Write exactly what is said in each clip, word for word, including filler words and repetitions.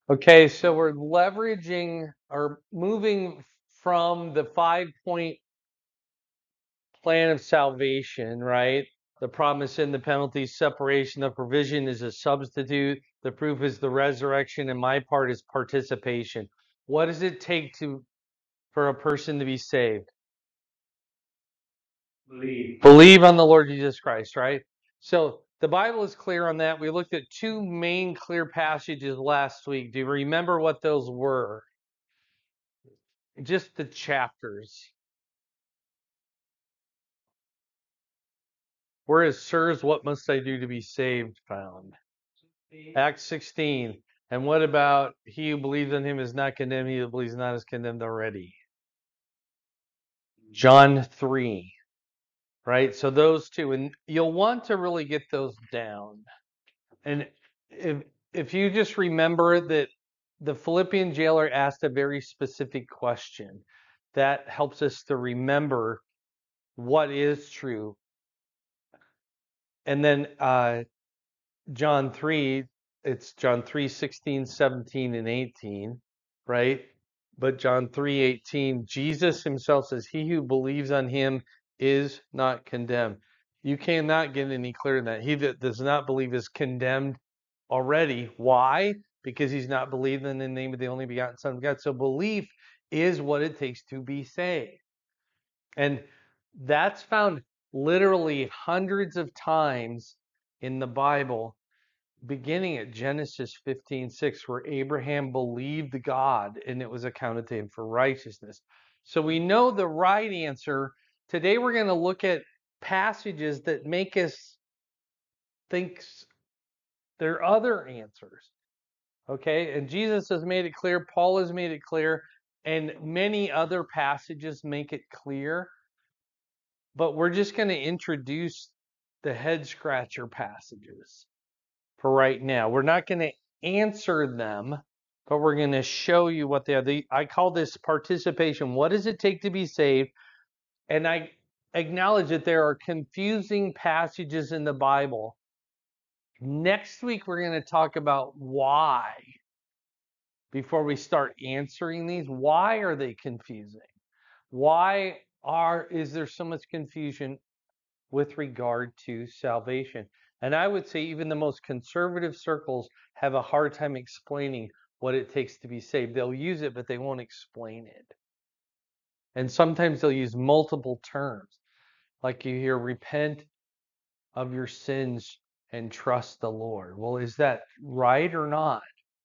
Okay, so we're leveraging or moving from the five point plan of salvation, right? The promise and the penalty, separation, the provision is a substitute, the proof is the resurrection, and my part is participation. What does it take to for a person to be saved? Believe. Believe on the Lord Jesus Christ, right? So the Bible is clear on that. We looked at two main clear passages last week. Do you remember what those were? Just the chapters. Where is sirs, what must I do to be saved found? Acts sixteen. And what about he who believes in him is not condemned, he who believes not is condemned already? John three, right? So those two, and you'll want to really get those down. And if if you just remember that the Philippian jailer asked a very specific question, that helps us to remember what is true. And then uh, John three, it's John three sixteen, seventeen, and eighteen, right? But John three eighteen, Jesus himself says, he who believes on him is not condemned. You cannot get any clearer than that. He that does not believe is condemned already. Why? Because he's not believed in the name of the only begotten Son of God. So belief is what it takes to be saved. And that's found literally hundreds of times in the Bible, beginning at Genesis fifteen six, where Abraham believed God and it was accounted to him for righteousness. So we know the right answer. Today we're going to look at passages that make us think there are other answers. Okay, and Jesus has made it clear, Paul has made it clear, and many other passages make it clear. But we're just going to introduce the head scratcher passages for right now. We're not going to answer them, but we're going to show you what they are. The, I call this participation. What does it take to be saved? And I acknowledge that there are confusing passages in the Bible. Next week, we're going to talk about why. Before we start answering these, why are they confusing? Why are is there so much confusion with regard to salvation? And I would say even the most conservative circles have a hard time explaining what it takes to be saved. They'll use it, but they won't explain it. And sometimes they'll use multiple terms. Like you hear, repent of your sins and trust the Lord. Well, is that right or not?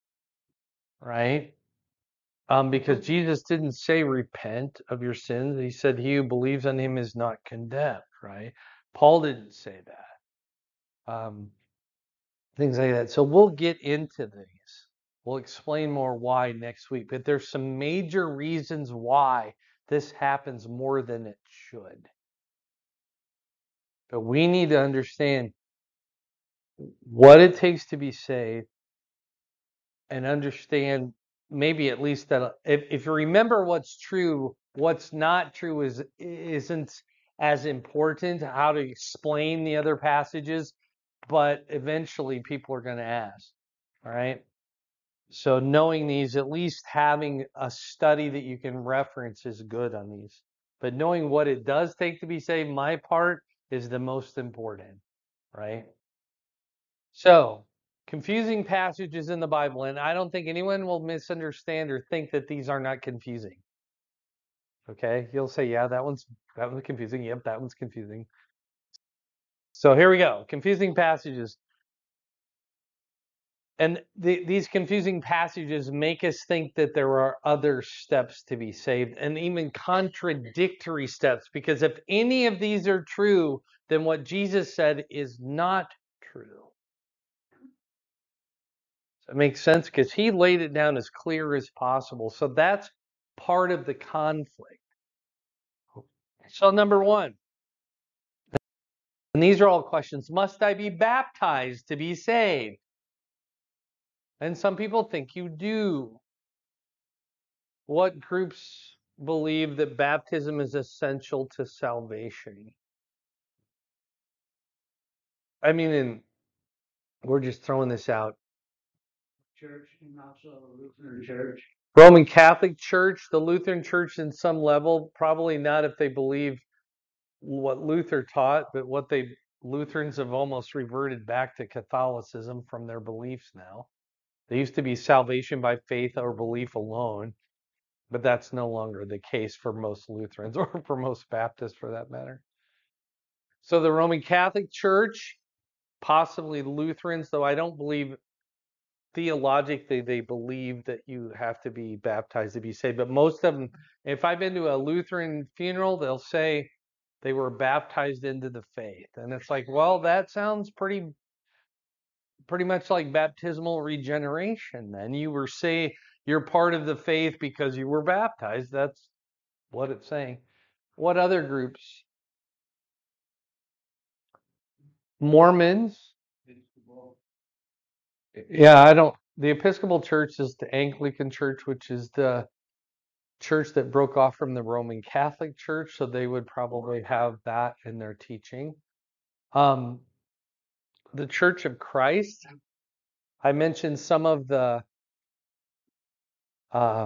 Right? Um, because Jesus didn't say repent of your sins. He said he who believes on him is not condemned, right? Paul didn't say that. Um, things like that. So we'll get into these. We'll explain more why next week. But there's some major reasons why this happens more than it should. But we need to understand what it takes to be saved and understand maybe at least that if, if you remember what's true, what's not true is isn't as important how to explain the other passages, but eventually people are going to ask. All right. So knowing these, at least having a study that you can reference is good on these. But knowing what it does take to be saved, my part is the most important, right? So, confusing passages in the Bible, and I don't think anyone will misunderstand or think that these are not confusing. Okay, you'll say, yeah, that one's that one's confusing. Yep, that one's confusing. So here we go, confusing passages. And the, these confusing passages make us think that there are other steps to be saved and even contradictory steps, because if any of these are true, then what Jesus said is not true. It makes sense because he laid it down as clear as possible. So that's part of the conflict. So number one, and these are all questions, must I be baptized to be saved? And some people think you do. What groups believe that baptism is essential to salvation? I mean, and we're just throwing this out. Church and also the Lutheran Church. Roman Catholic Church, the Lutheran Church in some level, probably not if they believe what Luther taught, but what they Lutherans have almost reverted back to Catholicism from their beliefs now. They used to be salvation by faith or belief alone, but that's no longer the case for most Lutherans or for most Baptists for that matter. So the Roman Catholic Church, possibly Lutherans, though I don't believe theologically they believe that you have to be baptized to be saved. But most of them, if I've been to a Lutheran funeral, they'll say they were baptized into the faith. And it's like, well, that sounds pretty pretty much like baptismal regeneration. Then you were say you're part of the faith because you were baptized. That's what it's saying. What other groups? Mormons. Yeah, I don't. The Episcopal Church is the Anglican Church, which is the church that broke off from the Roman Catholic Church, so they would probably have that in their teaching. Um, the Church of Christ, I mentioned some of the uh,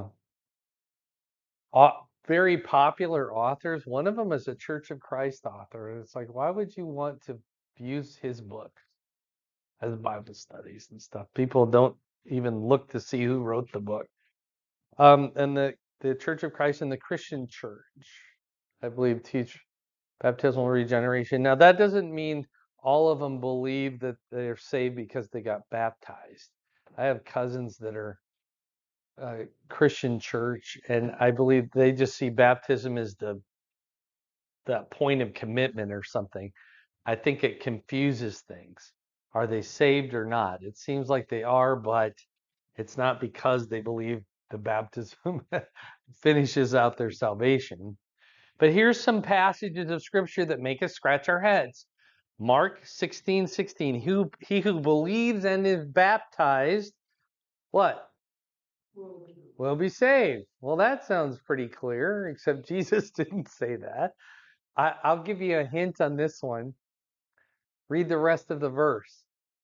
au- very popular authors. One of them is a Church of Christ author, and it's like, why would you want to use his book as Bible studies and stuff? People don't even look to see who wrote the book. Um, and the the Church of Christ and the Christian Church, I believe, teach baptismal regeneration. Now, that doesn't mean all of them believe that they're saved because they got baptized. I have cousins that are uh, Christian church, and I believe they just see baptism as the that point of commitment or something. I think it confuses things. Are they saved or not? It seems like they are, but it's not because they believe the baptism finishes out their salvation. But here's some passages of scripture that make us scratch our heads. Mark sixteen sixteen. Who, he who believes and is baptized, what? Will be saved. Well, that sounds pretty clear, except Jesus didn't say that. I, I'll give you a hint on this one. Read the rest of the verse.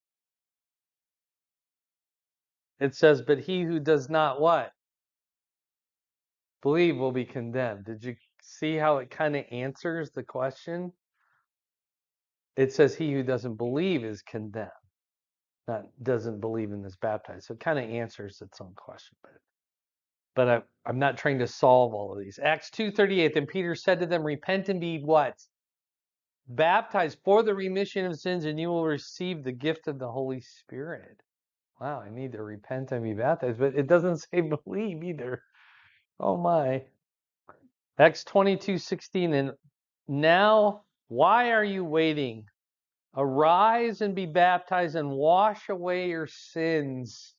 It says, but he who does not what? Believe will be condemned. Did you see how it kind of answers the question? It says he who doesn't believe is condemned, not doesn't believe and is baptized. So it kind of answers its own question. But, but I, I'm not trying to solve all of these. Acts two thirty-eight, then Peter said to them, repent and be what? Baptized for the remission of sins, and you will receive the gift of the Holy Spirit. Wow, I need to repent and be baptized, but it doesn't say believe either. Oh my. Acts twenty-two sixteen, and now why are you waiting? Arise and be baptized and wash away your sins.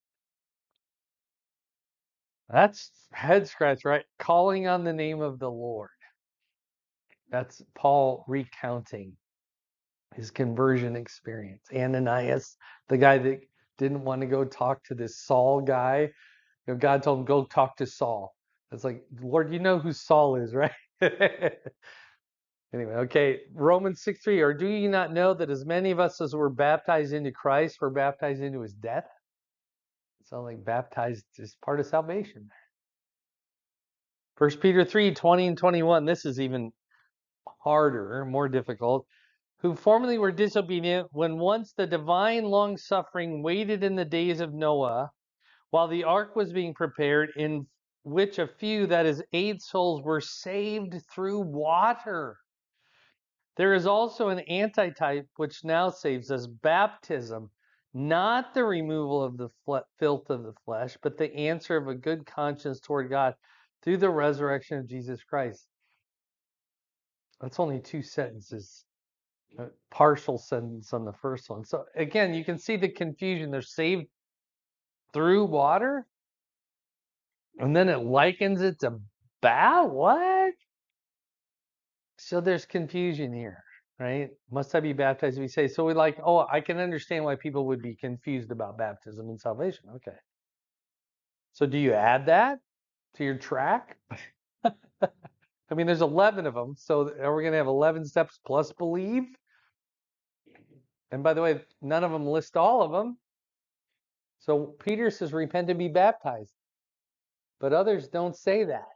That's head scratch, right? Calling on the name of the Lord. That's Paul recounting his conversion experience. Ananias, the guy that didn't want to go talk to this Saul guy, you know, God told him, go talk to Saul. It's like, Lord, you know who Saul is, right? Anyway, okay, Romans six three, or do you not know that as many of us as were baptized into Christ were baptized into his death? So like baptized is part of salvation. First Peter three twenty and twenty-one, this is even harder, more difficult. Who formerly were disobedient when once the divine long suffering waited in the days of Noah, while the ark was being prepared, in which a few, that is, eight souls, were saved through water. There is also an antitype which now saves us, baptism, not the removal of the fle- filth of the flesh, but the answer of a good conscience toward God through the resurrection of Jesus Christ. That's only two sentences, a partial sentence on the first one. So again, you can see the confusion. They're saved through water, and then it likens it to bath. What? So there's confusion here, right? Must I be baptized to be saved? So we like, oh, I can understand why people would be confused about baptism and salvation. Okay. So do you add that to your track? I mean, there's eleven of them. So are we going to have eleven steps plus believe? And by the way, none of them list all of them. So Peter says, repent and be baptized. But others don't say that.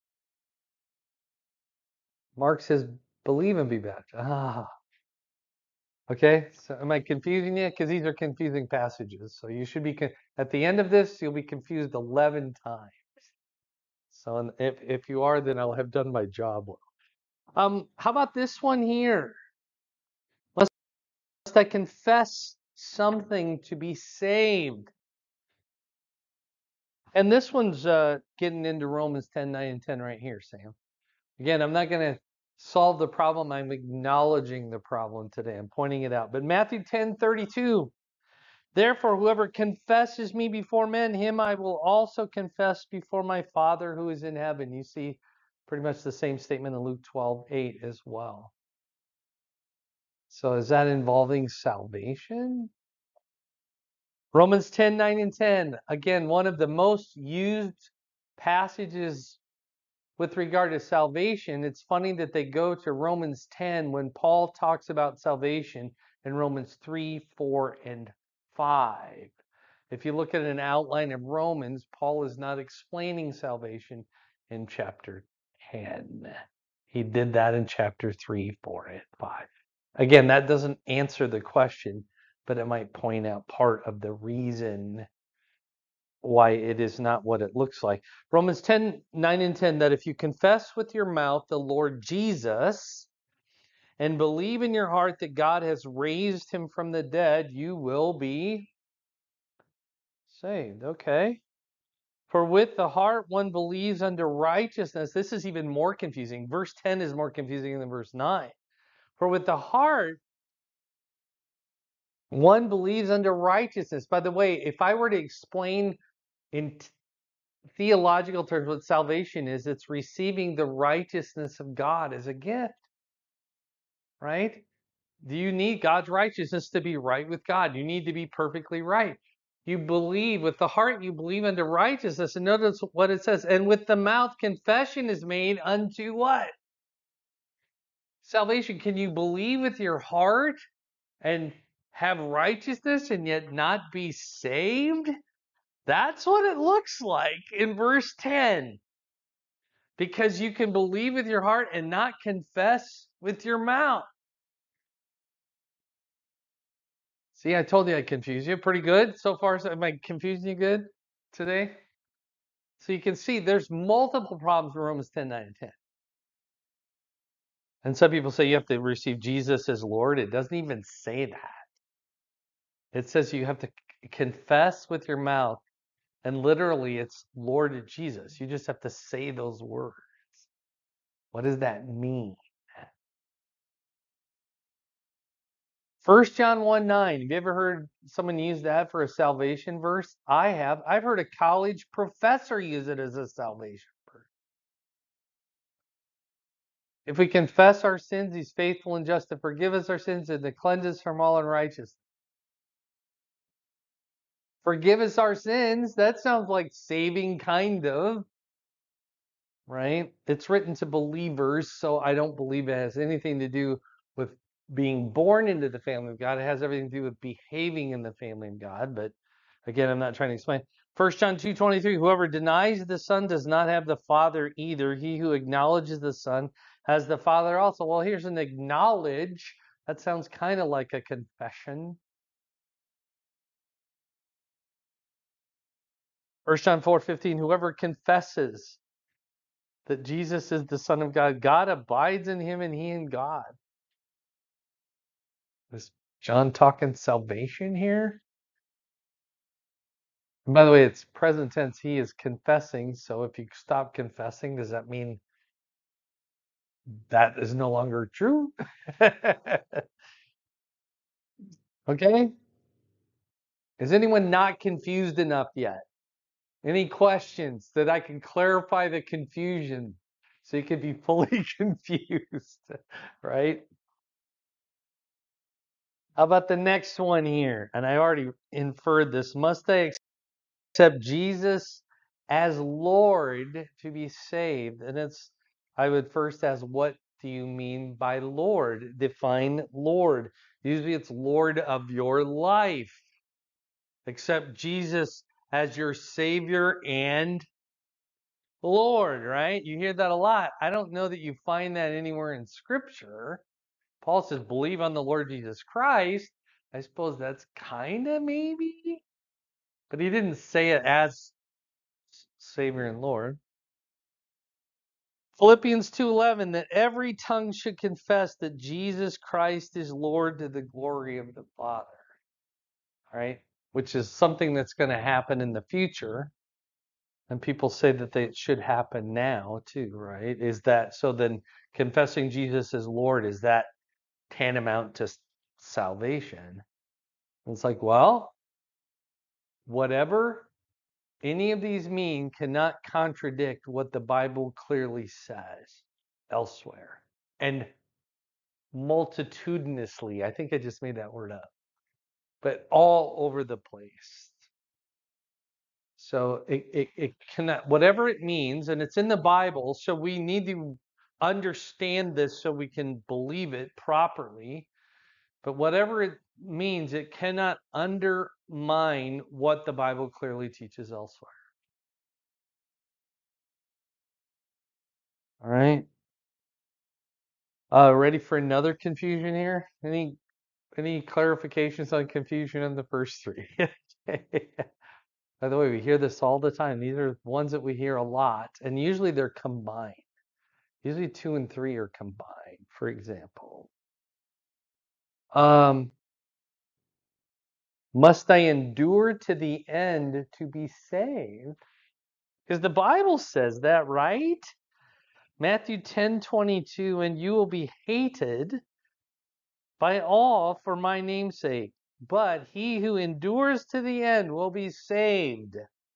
Mark says, believe and be baptized. Ah. Okay, so am I confusing you? Because these are confusing passages. So you should be, con- at the end of this, you'll be confused eleven times. So if, if you are, then I'll have done my job well. Um, how about this one here? Must I confess something to be saved? And this one's uh, getting into Romans ten, nine, and ten right here, Sam. Again, I'm not going to solve the problem. I'm acknowledging the problem today. I'm pointing it out. But Matthew ten, thirty-two. Therefore, whoever confesses me before men, him I will also confess before my Father who is in heaven. You see pretty much the same statement in Luke twelve, eight as well. So is that involving salvation? Romans ten, nine, and ten. Again, one of the most used passages with regard to salvation. It's funny that they go to Romans ten when Paul talks about salvation in Romans three, four, and five. If you look at an outline of Romans, Paul is not explaining salvation in chapter ten. He did that in chapter three, four, and five. Again, that doesn't answer the question, but it might point out part of the reason why it is not what it looks like. Romans ten, nine and ten, that if you confess with your mouth the Lord Jesus and believe in your heart that God has raised him from the dead, you will be saved. Okay. For with the heart one believes unto righteousness. This is even more confusing. Verse ten is more confusing than verse nine. For with the heart one believes unto righteousness. By the way, if I were to explain in t- theological terms what salvation is, it's receiving the righteousness of God as a gift, right? Do you need God's righteousness to be right with God? You need to be perfectly right. You believe with the heart, you believe unto righteousness. And notice what it says. And with the mouth, confession is made unto what? Salvation. Can you believe with your heart and have righteousness and yet not be saved? That's what it looks like in verse ten. Because you can believe with your heart and not confess with your mouth. See, I told you I'd confuse you. Pretty good so far. So am I confusing you good today? So you can see there's multiple problems in Romans ten, nine, and ten. And some people say you have to receive Jesus as Lord. It doesn't even say that. It says you have to confess with your mouth. And literally, it's Lord Jesus. You just have to say those words. What does that mean? First John one, nine. Have you ever heard someone use that for a salvation verse? I have. I've heard a college professor use it as a salvation verse. If we confess our sins, he's faithful and just to forgive us our sins and to cleanse us from all unrighteousness. Forgive us our sins. That sounds like saving, kind of, right? It's written to believers, so I don't believe it has anything to do with being born into the family of God. It has everything to do with behaving in the family of God. But again, I'm not trying to explain. First John two twenty-three, whoever denies the Son does not have the Father either. He who acknowledges the Son has the Father also. Well, here's an acknowledge. That sounds kind of like a confession. First John four fifteen, whoever confesses that Jesus is the Son of God, God abides in him and he in God. Is John talking salvation here? And by the way, it's present tense. He is confessing. So if you stop confessing, does that mean that is no longer true? Okay? Is anyone not confused enough yet? Any questions that I can clarify the confusion so you can be fully confused, right? How about the next one here? And I already inferred this. Must I accept Jesus as Lord to be saved? And it's, I would first ask, what do you mean by Lord? Define Lord. Usually it's Lord of your life. Accept Jesus as your Savior and Lord, right? You hear that a lot. I don't know that you find that anywhere in Scripture. Paul says, believe on the Lord Jesus Christ. I suppose that's kind of maybe, but he didn't say it as Savior and Lord. Philippians two eleven, that every tongue should confess that Jesus Christ is Lord to the glory of the Father. Right? Which is something that's going to happen in the future. And people say that they, it should happen now too, right? Is that so then confessing Jesus as Lord, is that tantamount to salvation? And it's like, well, whatever any of these mean cannot contradict what the Bible clearly says elsewhere. And multitudinously, I think I just made that word up, but all over the place. So it, it, it cannot, whatever it means, and it's in the Bible, so we need to understand this so we can believe it properly. But whatever it means, it cannot undermine what the Bible clearly teaches elsewhere. All right. Uh, ready for another confusion here? Any any clarifications on confusion in the first three? By the way, we hear this all the time. These are ones that we hear a lot, and usually they're combined. Usually two and three are combined, for example. Um, must I endure to the end to be saved? Because the Bible says that, right? Matthew ten twenty-two, and you will be hated by all for my name's sake, but he who endures to the end will be saved.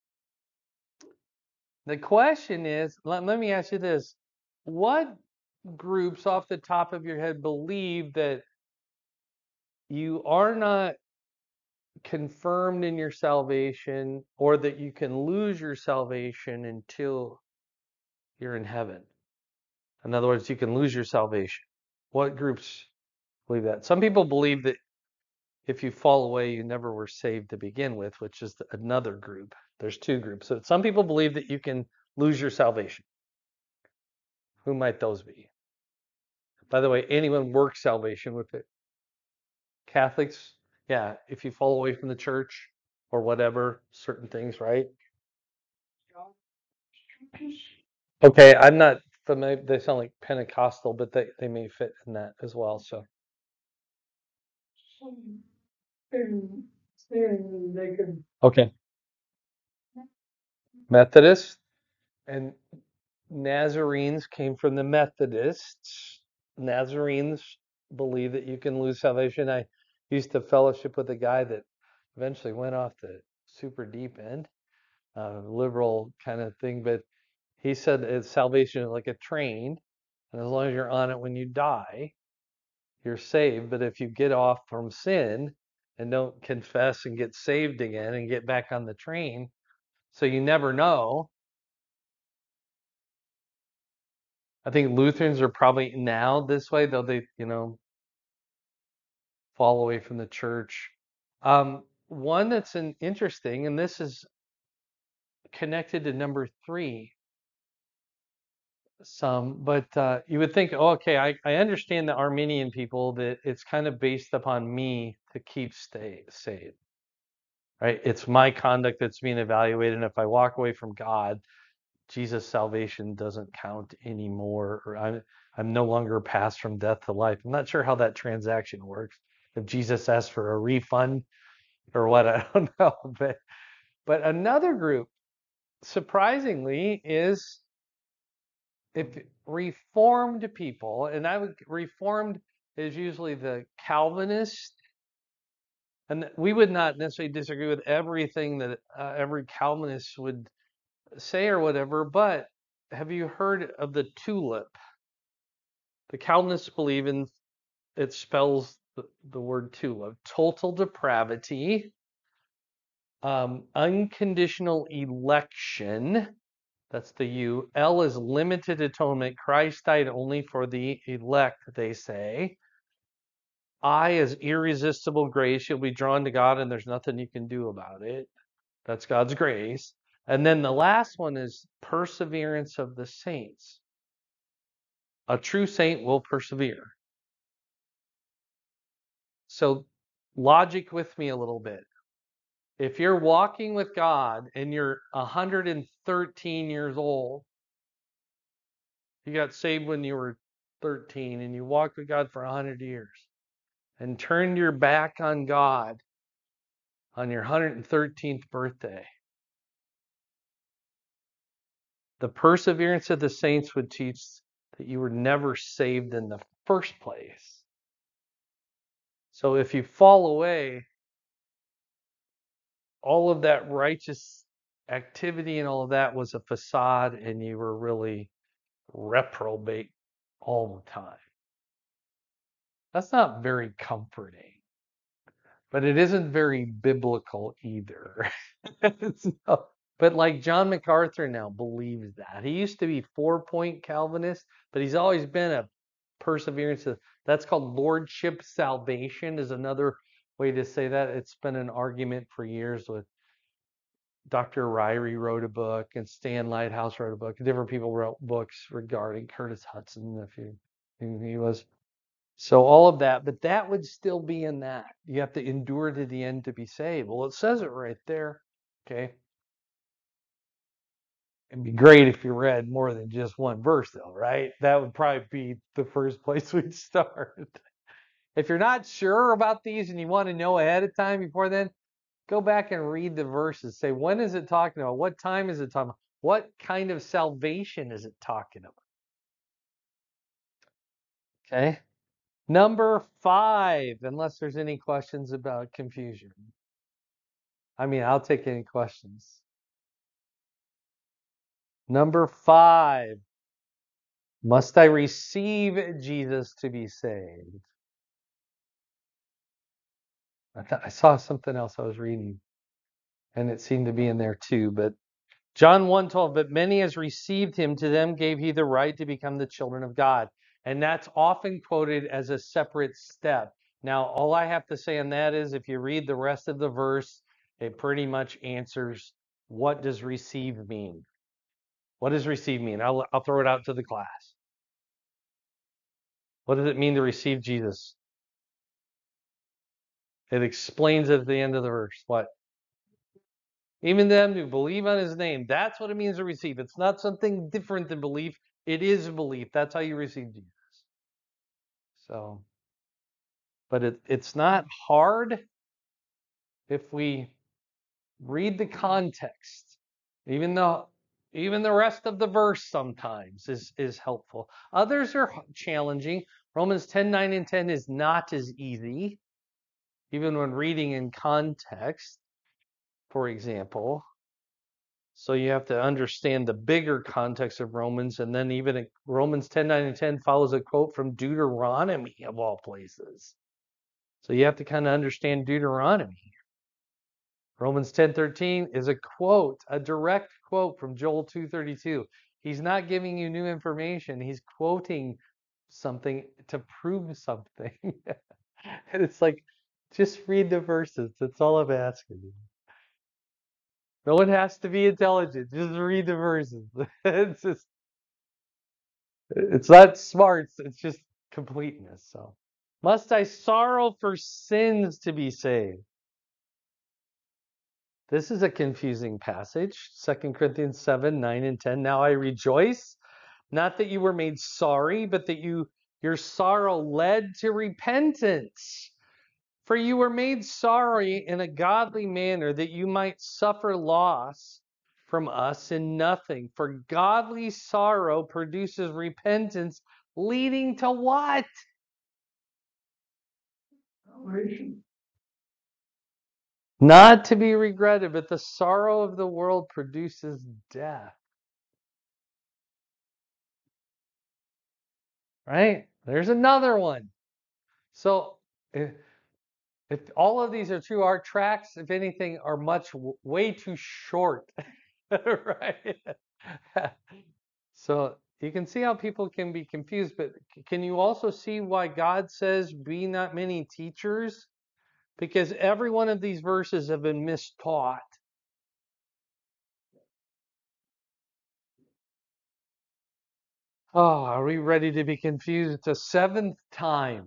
The question is, let, let me ask you this. What groups off the top of your head believe that you are not confirmed in your salvation, or that you can lose your salvation until you're in heaven? In other words, you can lose your salvation. What groups believe that? Some people believe that if you fall away, you never were saved to begin with, which is another group. There's two groups. So some people believe that you can lose your salvation. Who might those be? By the way, anyone works salvation with it. Catholics, yeah, if you fall away from the church or whatever, certain things, right? Okay, I'm not familiar. They sound like Pentecostal, but they, they may fit in that as well. So, okay, Methodist and Nazarenes came from the Methodists. Nazarenes believe that you can lose salvation. I used to fellowship with a guy that eventually went off the super deep end, uh, liberal kind of thing, but he said it's salvation is like a train, and as long as you're on it when you die, you're saved. But if you get off from sin and don't confess and get saved again and get back on the train, so you never know. I think Lutherans are probably now this way, though they, you know, fall away from the church. Um, one that's an interesting, and this is connected to number three, some, but uh, you would think, oh, okay, I, I understand the Arminian people that it's kind of based upon me to keep stay saved, right? It's my conduct that's being evaluated, and if I walk away from God, Jesus' salvation doesn't count anymore, or I'm I'm no longer passed from death to life. I'm not sure how that transaction works. If Jesus asks for a refund or what, I don't know. But but another group, surprisingly, is if Reformed people, and I would Reformed is usually the Calvinist, and we would not necessarily disagree with everything that uh, every Calvinist would say or whatever, but have you heard of the tulip? The Calvinists believe in, it spells the, the word tulip, total depravity, um, unconditional election. That's the U. L is limited atonement. Christ died only for the elect, they say. I is irresistible grace. You'll be drawn to God and there's nothing you can do about it. That's God's grace. And then the last one is perseverance of the saints. A true saint will persevere. So logic with me a little bit. If you're walking with God and you're one hundred thirteen years old, you got saved when you were thirteen and you walked with God for one hundred years and turned your back on God on your one hundred thirteenth birthday, the perseverance of the saints would teach that you were never saved in the first place. So if you fall away, all of that righteous activity and all of that was a facade and you were really reprobate all the time. That's not very comforting, but it isn't very biblical either. So, but like John MacArthur now believes that. He used to be four-point Calvinist, but he's always been a perseverance. That's called lordship salvation is another way to say that. It's been an argument for years with Doctor Ryrie wrote a book and Stan Lighthouse wrote a book. Different people wrote books regarding Curtis Hudson, if you knew who he was. So all of that, but that would still be in that. You have to endure to the end to be saved. Well, it says it right there. Okay. It'd be great if you read more than just one verse, though, right? That would probably be the first place we'd start. If you're not sure about these and you want to know ahead of time before then, go back and read the verses. Say, when is it talking about? What time is it talking about? What kind of salvation is it talking about? Okay. Number five, unless there's any questions about confusion. I mean, I'll take any questions. Number five, must I receive Jesus to be saved? I, th- I saw something else I was reading, and it seemed to be in there too. But John one twelve, but many as received him, to them gave he the right to become the children of God. And that's often quoted as a separate step. Now, all I have to say on that is if you read the rest of the verse, it pretty much answers what does receive mean. What does receive mean? I'll, I'll throw it out to the class. What does it mean to receive Jesus? It explains it at the end of the verse. What? Even them who believe on his name. That's what it means to receive. It's not something different than belief. It is belief. That's how you receive Jesus. So, but it, it's not hard if we read the context. Even though even the rest of the verse sometimes is, is helpful. Others are challenging. Romans ten, nine, and ten is not as easy, even when reading in context, for example. So you have to understand the bigger context of Romans, and then even Romans ten, nine, and ten follows a quote from Deuteronomy of all places. So you have to kind of understand Deuteronomy. Romans ten thirteen is a quote, a direct quote from Joel two thirty-two. He's not giving you new information. He's quoting something to prove something. And it's like, just read the verses. That's all I'm asking you. No one has to be intelligent. Just read the verses. It's just, it's not smarts. It's just completeness. So, must I sorrow for sins to be saved? This is a confusing passage. Second Corinthians seven, nine, and ten. Now I rejoice, not that you were made sorry, but that you your sorrow led to repentance. For you were made sorry in a godly manner, that you might suffer loss from us in nothing. For godly sorrow produces repentance, leading to what? Salvation. Not to be regretted, but the sorrow of the world produces death. Right? There's another one. So if, if all of these are true, our tracks, if anything, are much way too short. Right? So you can see how people can be confused, but can you also see why God says, be not many teachers? Because every one of these verses have been mistaught. Oh, are we ready to be confused? It's a seventh time.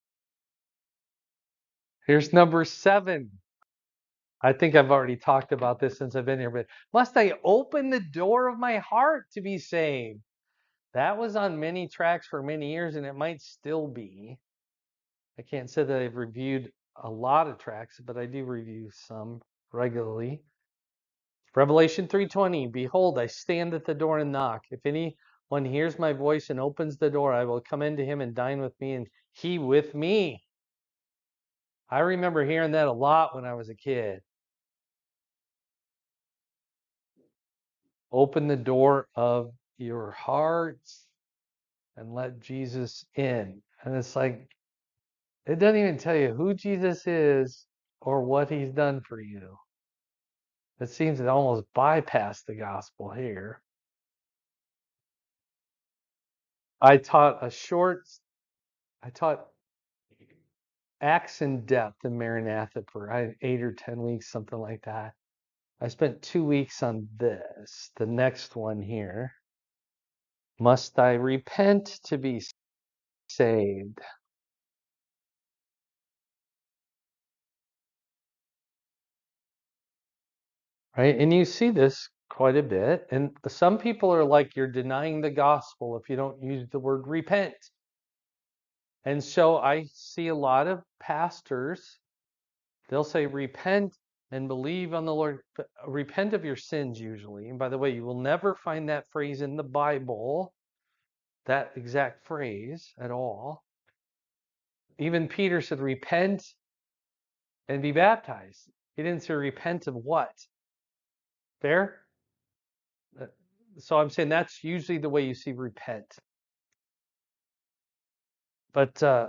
Here's number seven. I think I've already talked about this since I've been here, but must I open the door of my heart to be saved? That was on many tracks for many years, and it might still be. I can't say that I've reviewed a lot of tracks, but I do review some regularly. Revelation three twenty, behold, I stand at the door and knock. If anyone hears my voice and opens the door, I will come into him and dine with me, and he with me. I remember hearing that a lot when I was a kid. Open the door of your hearts and let Jesus in. And it's like, it doesn't even tell you who Jesus is or what he's done for you. It seems to almost bypass the gospel here. I taught a short, I taught Acts in depth in Maranatha for eight or ten weeks, something like that. I spent two weeks on this, the next one here. Must I repent to be saved? Right? And you see this quite a bit. And some people are like, you're denying the gospel if you don't use the word repent. And so I see a lot of pastors, they'll say, repent and believe on the Lord. Repent of your sins, usually. And by the way, you will never find that phrase in the Bible, that exact phrase at all. Even Peter said, repent and be baptized. He didn't say repent of what? Fair? So I'm saying that's usually the way you see repent. But uh,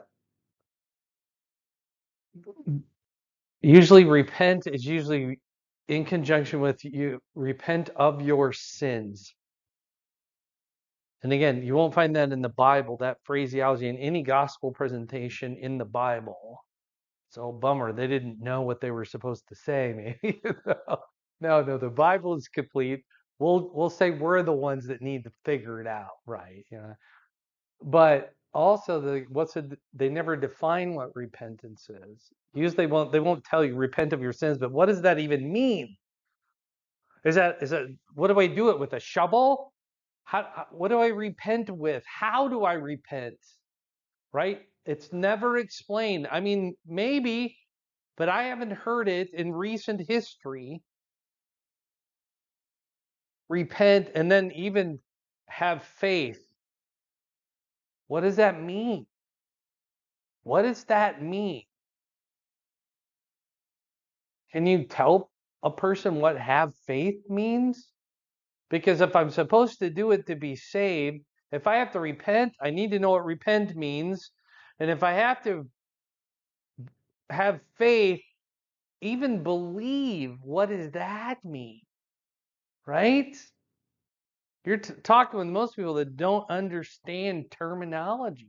usually repent is usually in conjunction with you repent of your sins. And again, you won't find that in the Bible, that phraseology in any gospel presentation in the Bible. So bummer, they didn't know what they were supposed to say, maybe. no, no, the Bible is complete. We'll we'll say we're the ones that need to figure it out, right? You know? But also the what's it, they never define what repentance is. Usually won't they won't tell you repent of your sins, but what does that even mean? Is that is that what do I do it with a shovel? How, how what do I repent with? How do I repent? Right? It's never explained. I mean, maybe, but I haven't heard it in recent history. Repent and then even have faith. What does that mean? What does that mean? Can you tell a person what have faith means? Because if I'm supposed to do it to be saved, if I have to repent, I need to know what repent means. And if I have to have faith, even believe, what does that mean? Right? You're t- talking with most people that don't understand terminology.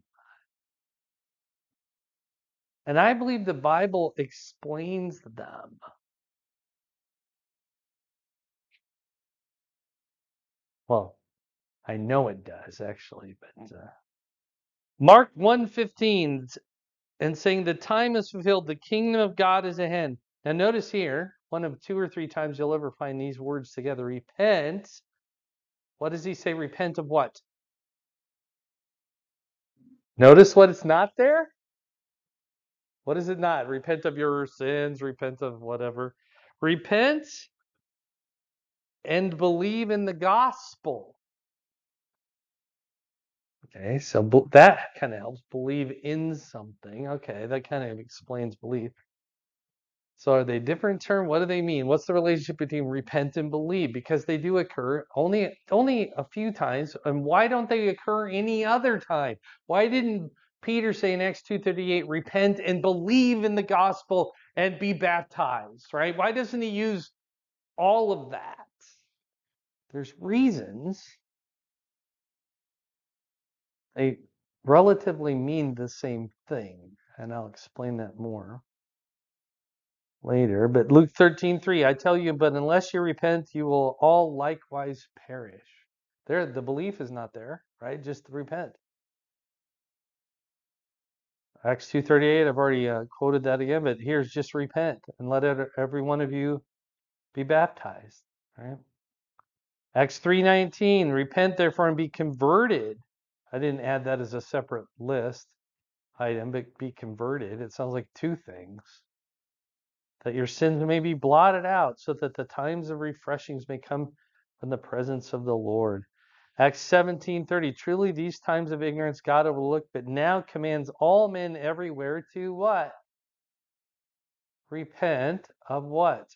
And I believe the Bible explains them. Well, I know it does, actually. But uh, Mark one fifteen, and saying the time is fulfilled, the kingdom of God is at hand. Now notice here, one of two or three times you'll ever find these words together. Repent. What does he say? Repent of what? Notice what it's not there? What is it not? Repent of your sins, repent of whatever. Repent and believe in the gospel. Okay, so that kind of helps. Believe in something. Okay, that kind of explains belief. So are they different terms? What do they mean? What's the relationship between repent and believe? Because they do occur only only a few times. And why don't they occur any other time? Why didn't Peter say in Acts two thirty-eight, repent and believe in the gospel and be baptized, right? Why doesn't he use all of that? There's reasons. They relatively mean the same thing, and I'll explain that more later. But Luke thirteen three, I tell you, but unless you repent, you will all likewise perish. There, the belief is not there, right? Just repent. Acts two thirty-eight, I've already uh, quoted that again, but here's just repent and let every one of you be baptized, right? Acts three nineteen, repent therefore and be converted. I didn't add that as a separate list item, but be converted. It sounds like two things. That your sins may be blotted out, so that the times of refreshings may come from the presence of the Lord. Acts seventeen thirty, truly these times of ignorance God overlooked, but now commands all men everywhere to what? Repent of what?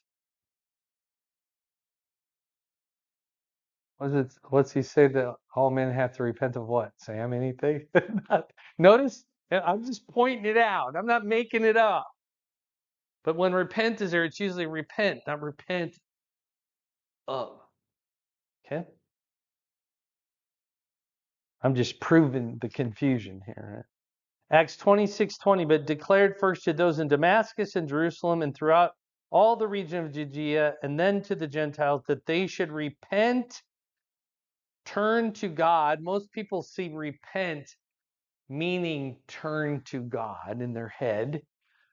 What's it, what's he say that all men have to repent of what? Sam, anything? Notice, I'm just pointing it out. I'm not making it up. But when repent is there, it's usually repent, not repent of. Okay? I'm just proving the confusion here. Right? Acts twenty-six twenty, but declared first to those in Damascus and Jerusalem and throughout all the region of Judea, and then to the Gentiles, that they should repent, turn to God. Most people see repent meaning turn to God in their head.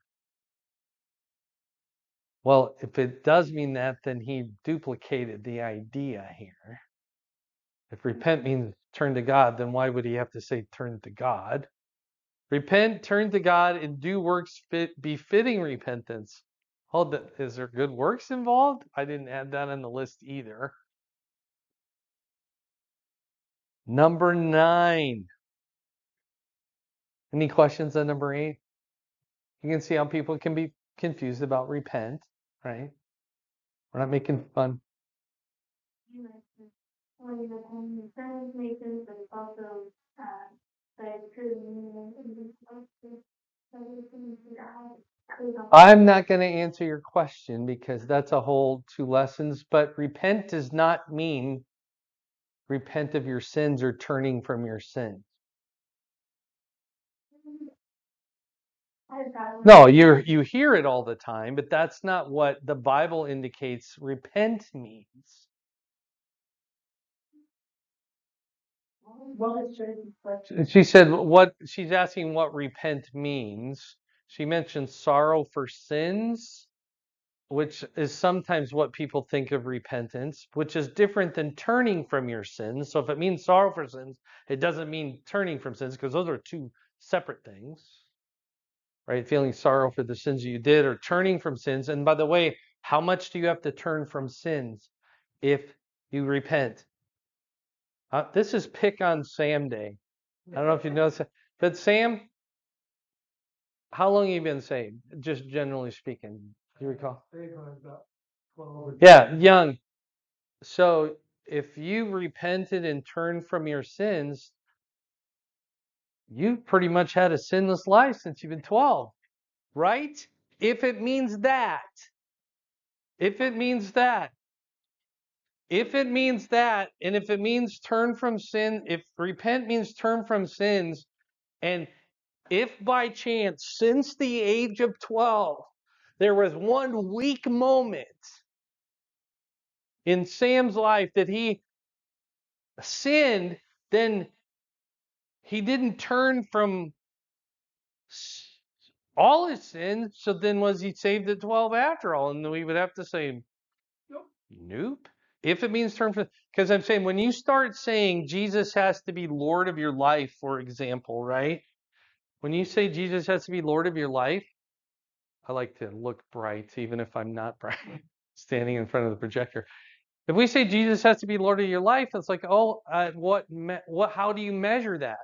Well, if it does mean that, then he duplicated the idea here. If repent means turn to God, then why would he have to say turn to God? Repent, turn to God, and do works fit, befitting repentance. Hold that. Is there good works involved? I didn't add that on the list either. Number nine. Any questions on number eight? You can see how people can be confused about repent, right? We're not making fun. I'm not going to answer your question because that's a whole two lessons, but repent does not mean repent of your sins or turning from your sins. No, you you hear it all the time, but that's not what the Bible indicates repent means. She said what she's asking what repent means. She mentioned sorrow for sins, which is sometimes what people think of repentance, which is different than turning from your sins. So if it means sorrow for sins, it doesn't mean turning from sins, because those are two separate things, right? Feeling sorrow for the sins you did or turning from sins. And by the way, how much do you have to turn from sins if you repent? Uh, this is pick on Sam day. I don't know if you noticed that. But Sam, how long have you been saved? Just generally speaking, do you recall? Yeah, young. So if you repented and turned from your sins, you've pretty much had a sinless life since you've been twelve, right? If it means that, if it means that, if it means that, and if it means turn from sin, if repent means turn from sins, and if by chance, since the age of twelve, there was one weak moment in Sam's life that he sinned, then he didn't turn from all his sins. So then was he saved at twelve after all? And we would have to say, nope. Nope. If it means turn from, because I'm saying when you start saying Jesus has to be Lord of your life, for example, right? When you say Jesus has to be Lord of your life, I like to look bright, even if I'm not bright, standing in front of the projector. If we say Jesus has to be Lord of your life, it's like, oh, uh, what, me- what? How do you measure that?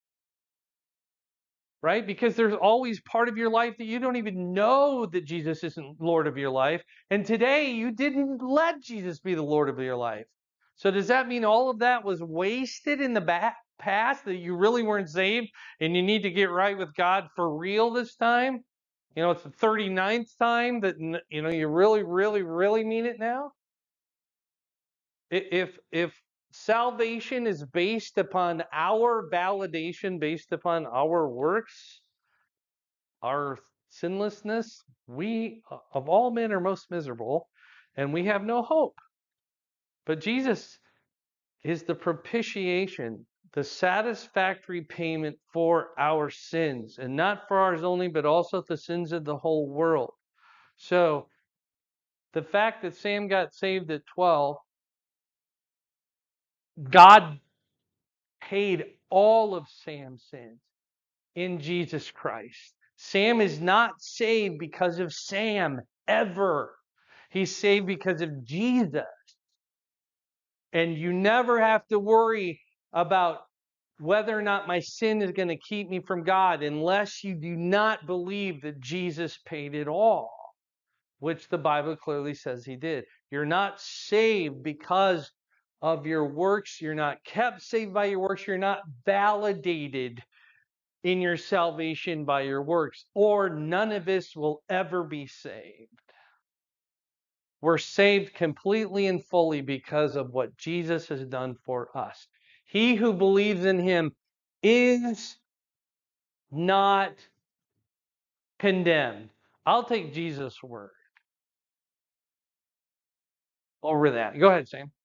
Right? Because there's always part of your life that you don't even know that Jesus isn't Lord of your life. And today you didn't let Jesus be the Lord of your life. So does that mean all of that was wasted in the back past, that you really weren't saved and you need to get right with God for real this time? You know, it's the thirty-ninth time that, you know, you really, really, really mean it now. If, if, salvation is based upon our validation, based upon our works, our sinlessness, we of all men are most miserable, and we have no hope. But Jesus is the propitiation, the satisfactory payment for our sins, and not for ours only, but also the sins of the whole world. So the fact that Sam got saved at twelve, God paid all of Sam's sins in Jesus Christ. Sam is not saved because of Sam, ever. He's saved because of Jesus. And you never have to worry about whether or not my sin is going to keep me from God unless you do not believe that Jesus paid it all, which the Bible clearly says he did. You're not saved because of your works. You're not kept saved by your works. You're not validated in your salvation by your works, or none of us will ever be saved. We're saved completely and fully because of what Jesus has done for us. He who believes in him is not condemned. I'll take Jesus' word over that. Go ahead, Sam.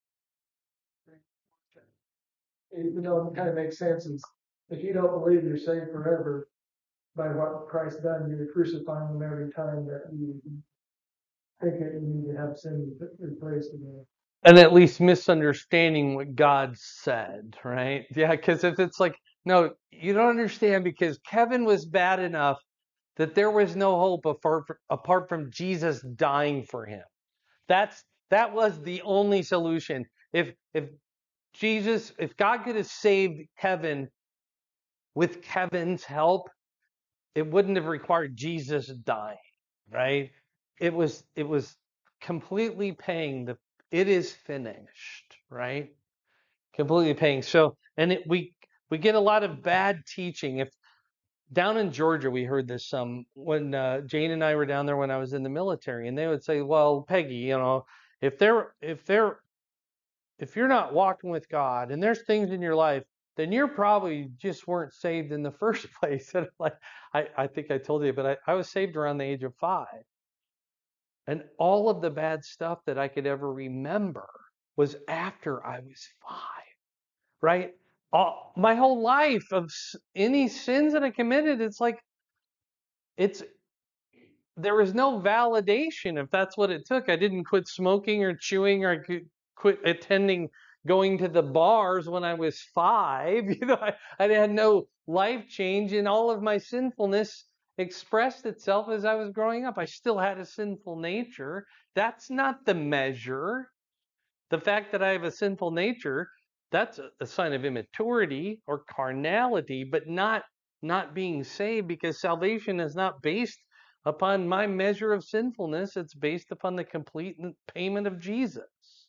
You know, it kind of makes sense. Is if you don't believe you're saved forever by what Christ done, you're crucifying him every time that you think that you need to have sin replaced again. And at least misunderstanding what God said, right? Yeah, because if it's like, no, you don't understand because Kevin was bad enough that there was no hope apart from, apart from Jesus dying for him. That's that was the only solution. If if Jesus, if God could have saved Kevin with Kevin's help, it wouldn't have required Jesus dying, right? It was it was completely paying the it is finished, right? Completely paying. So, and it, we we get a lot of bad teaching. If down in Georgia, we heard this some when uh, Jane and I were down there when I was in the military, and they would say, "Well, Peggy, you know, if they're if they're if you're not walking with God and there's things in your life, then you're probably just weren't saved in the first place." And like I, I think I told you, but I, I was saved around the age of five. And all of the bad stuff that I could ever remember was after I was five, right? All, my whole life of any sins that I committed, it's like, it's, there was no validation if that's what it took. I didn't quit smoking or chewing or quit attending going to the bars when I was five. You know, I, I had no life change, and all of my sinfulness expressed itself as I was growing up. I still had a sinful nature. That's not the measure. The fact that I have a sinful nature, that's a, a sign of immaturity or carnality, but not not being saved, because salvation is not based upon my measure of sinfulness. It's based upon the complete payment of Jesus.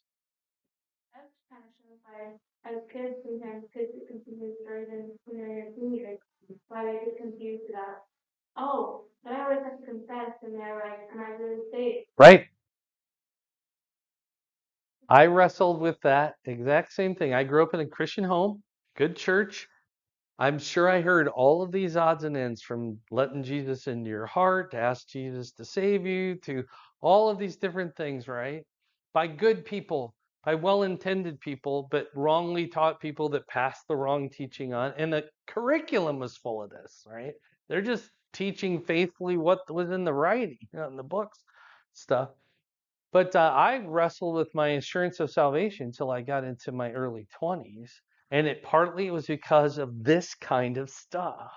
That's kind of simplified. As kids, sometimes kids get confused, or even when they're in teenagers, why they get confused about, oh, but I always have to confess, and they're like, am I really saved? Right. I wrestled with that exact same thing. I grew up in a Christian home, good church. I'm sure I heard all of these odds and ends, from letting Jesus into your heart, to ask Jesus to save you, to all of these different things, right? By good people, by well-intended people, but wrongly taught people that passed the wrong teaching on. And the curriculum was full of this, right? They're just teaching faithfully what was in the writing, you know, in the books, stuff. But uh, I wrestled with my assurance of salvation until I got into my early twenties. And it partly was because of this kind of stuff.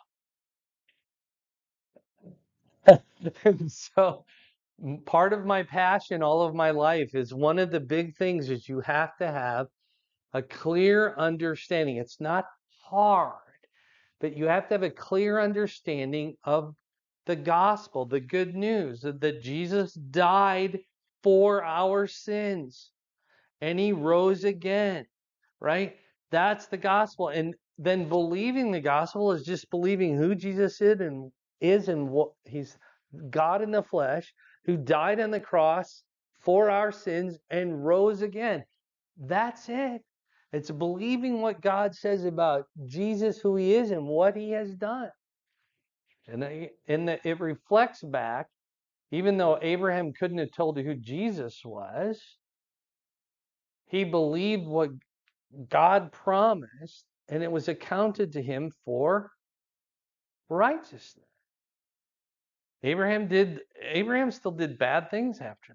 And so part of my passion all of my life is, one of the big things is you have to have a clear understanding. It's not hard, but you have to have a clear understanding of the gospel, the good news that, that Jesus died for our sins and he rose again, right? That's the gospel. And then believing the gospel is just believing who Jesus is and is and what he's God in the flesh, who died on the cross for our sins and rose again. That's it. It's believing what God says about Jesus, who he is, and what he has done. And, I- and that it reflects back, even though Abraham couldn't have told you who Jesus was, he believed what God promised, and it was accounted to him for righteousness. Abraham did Abraham still did bad things after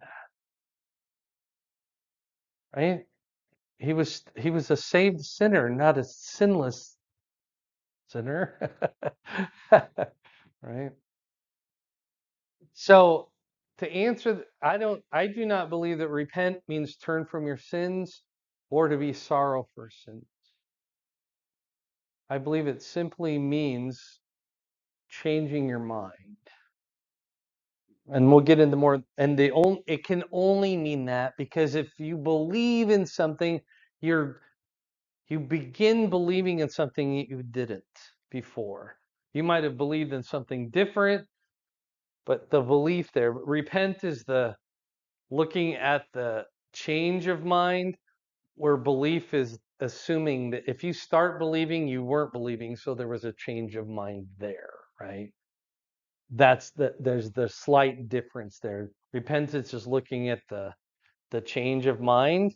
that, right? He was he was a saved sinner, not a sinless sinner. Right? So to answer th- I don't I do not believe that repent means turn from your sins or to be sorrow for sins. I believe it simply means changing your mind. And we'll get into more, and the only it can only mean that because if you believe in something, you're you begin believing in something that you didn't before. You might have believed in something different, but the belief there, repent is the looking at the change of mind, where belief is assuming that if you start believing, you weren't believing, so there was a change of mind there, right? That's the there's the slight difference there. Repentance is looking at the the change of mind.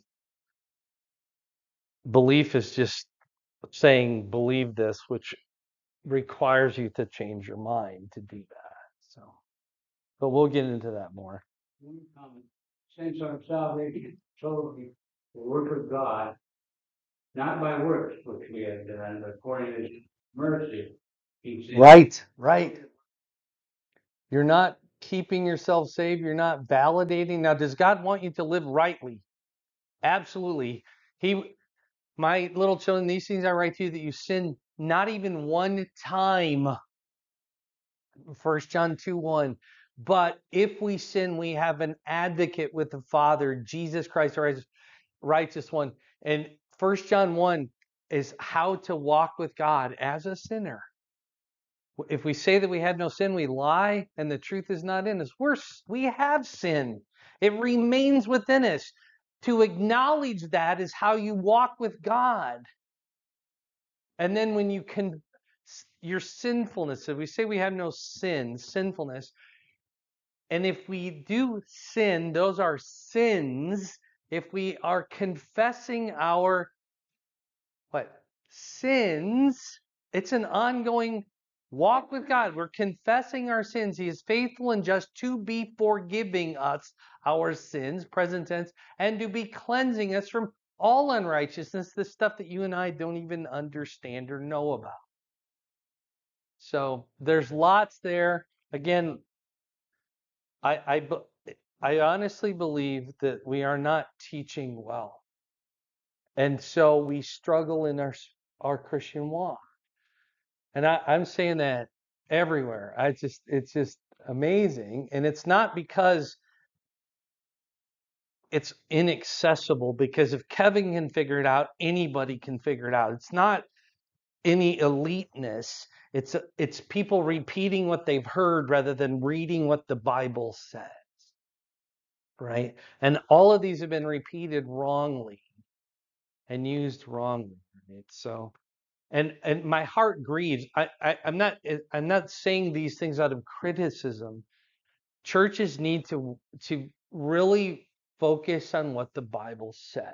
Belief is just saying believe this, which requires you to change your mind to do that. So, but we'll get into that more. One comment. Since our salvation is totally the work of God, not by works which we have done, but according to his mercy. He said, Right, right. You're not keeping yourself saved. You're not validating. Now, does God want you to live rightly? Absolutely. He, my little children, these things I write to you that you sin not even one time. First John two one. But if we sin, we have an advocate with the Father, Jesus Christ, our righteous one. And First John one is how to walk with God as a sinner. If we say that we have no sin, we lie, and the truth is not in us. We're, we have sin. It remains within us. To acknowledge that is how you walk with God. And then when you can, your sinfulness, if we say we have no sin, sinfulness, and if we do sin, those are sins. If we are confessing our what sins, it's an ongoing walk with God. We're confessing our sins. He is faithful and just to be forgiving us our sins, present tense, and to be cleansing us from all unrighteousness, the stuff that you and I don't even understand or know about. So there's lots there. Again, I, I, I honestly believe that we are not teaching well. And so we struggle in our, our Christian walk. And I, I'm saying that everywhere. I just, it's just amazing. And it's not because it's inaccessible, because if Kevin can figure it out, anybody can figure it out. It's not any eliteness. It's, it's people repeating what they've heard rather than reading what the Bible says. Right? And all of these have been repeated wrongly and used wrongly. Right? So, and and my heart grieves. I, I I'm not I'm not saying these things out of criticism. Churches need to to really focus on what the Bible says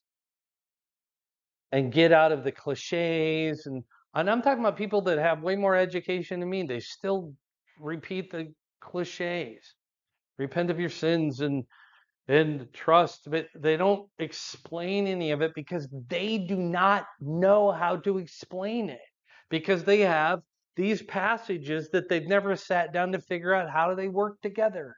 and get out of the cliches, and and I'm talking about people that have way more education than me. They still repeat the cliches. Repent of your sins and and trust, but they don't explain any of it because they do not know how to explain it, because they have these passages that they've never sat down to figure out how do they work together.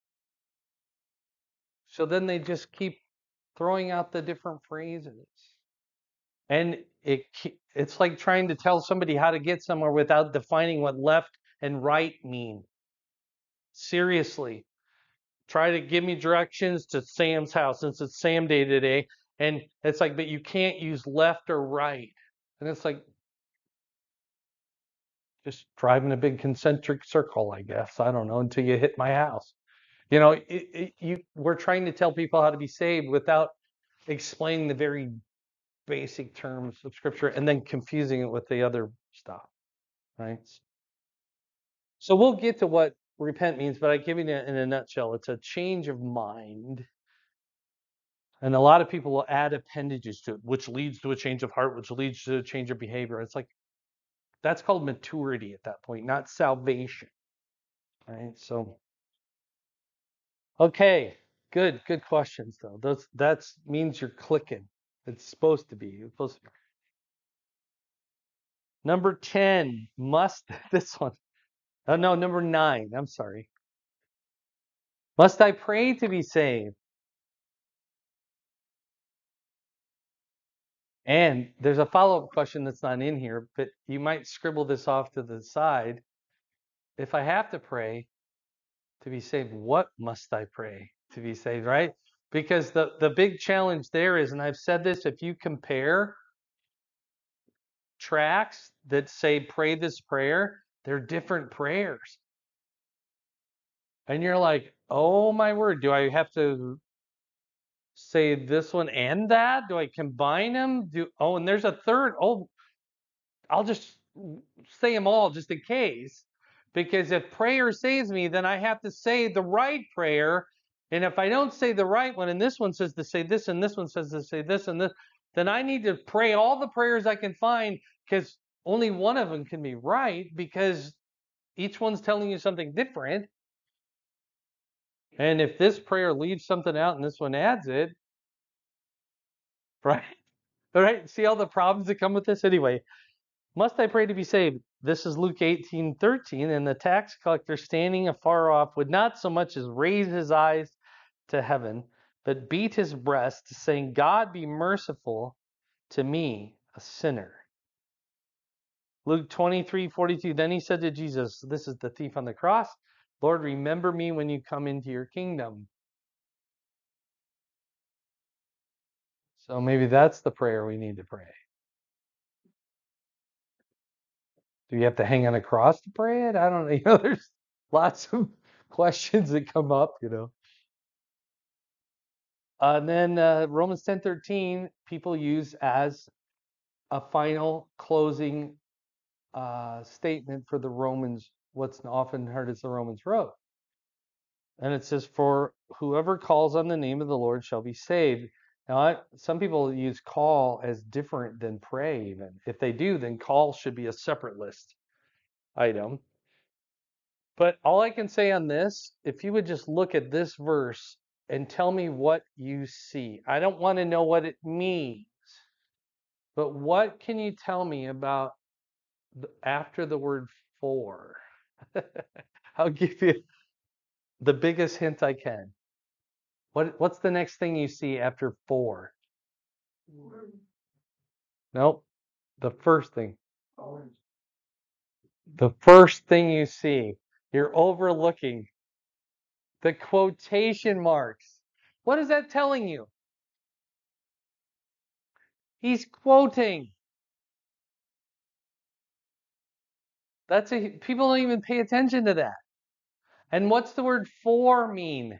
So then they just keep throwing out the different phrases. And it it's like trying to tell somebody how to get somewhere without defining what left and right mean. Seriously. Try to give me directions to Sam's house since it's Sam Day today. And it's like, but you can't use left or right. And it's like, just driving a big concentric circle, I guess. I don't know, until you hit my house. You know, it, it, you we're trying to tell people how to be saved without explaining the very basic terms of Scripture and then confusing it with the other stuff, right? So we'll get to what repent means, but I give you it in a nutshell. It's a change of mind. And a lot of people will add appendages to it, which leads to a change of heart, which leads to a change of behavior. It's like, that's called maturity at that point, not salvation, right? So, okay, good, good questions though. Those that's means you're clicking. It's supposed to be. It's supposed to be. Number ten, must this one. Oh no, number nine. I'm sorry. Must I pray to be saved? And there's a follow-up question that's not in here, but you might scribble this off to the side. If I have to pray to be saved, what must I pray to be saved, right? Because the, the big challenge there is, and I've said this, if you compare tracts that say pray this prayer, they're different prayers. And you're like, oh my word, do I have to say this one and that? Do I combine them? Do oh, and there's a third. Oh, I'll just say them all just in case. Because if prayer saves me, then I have to say the right prayer. And if I don't say the right one, and this one says to say this, and this one says to say this, and this, then I need to pray all the prayers I can find, because only one of them can be right, because each one's telling you something different. And if this prayer leaves something out and this one adds it, right? All right, see all the problems that come with this? Anyway, must I pray to be saved? This is Luke eighteen thirteen, and the tax collector standing afar off would not so much as raise his eyes to heaven, but beat his breast, saying, God be merciful to me, a sinner. Luke twenty-three forty-two, then he said to Jesus, this is the thief on the cross, Lord, remember me when you come into your kingdom. So maybe that's the prayer we need to pray. Do you have to hang on a cross to pray it? I don't know. You know, there's lots of questions that come up, you know. Uh, and then uh, Romans ten thirteen, people use as a final closing uh, statement for the Romans, what's often heard as the Romans Road. And it says, for whoever calls on the name of the Lord shall be saved. Now, I, some people use call as different than pray even. If they do, then call should be a separate list item. But all I can say on this, if you would just look at this verse and tell me what you see. I don't want to know what it means, but what can you tell me about the, after the word for? I'll give you the biggest hint I can. What what's the next thing you see after for? Nope. The first thing. The first thing you see. You're overlooking the quotation marks. What is that telling you? He's quoting. That's a people don't even pay attention to that. And what's the word for mean?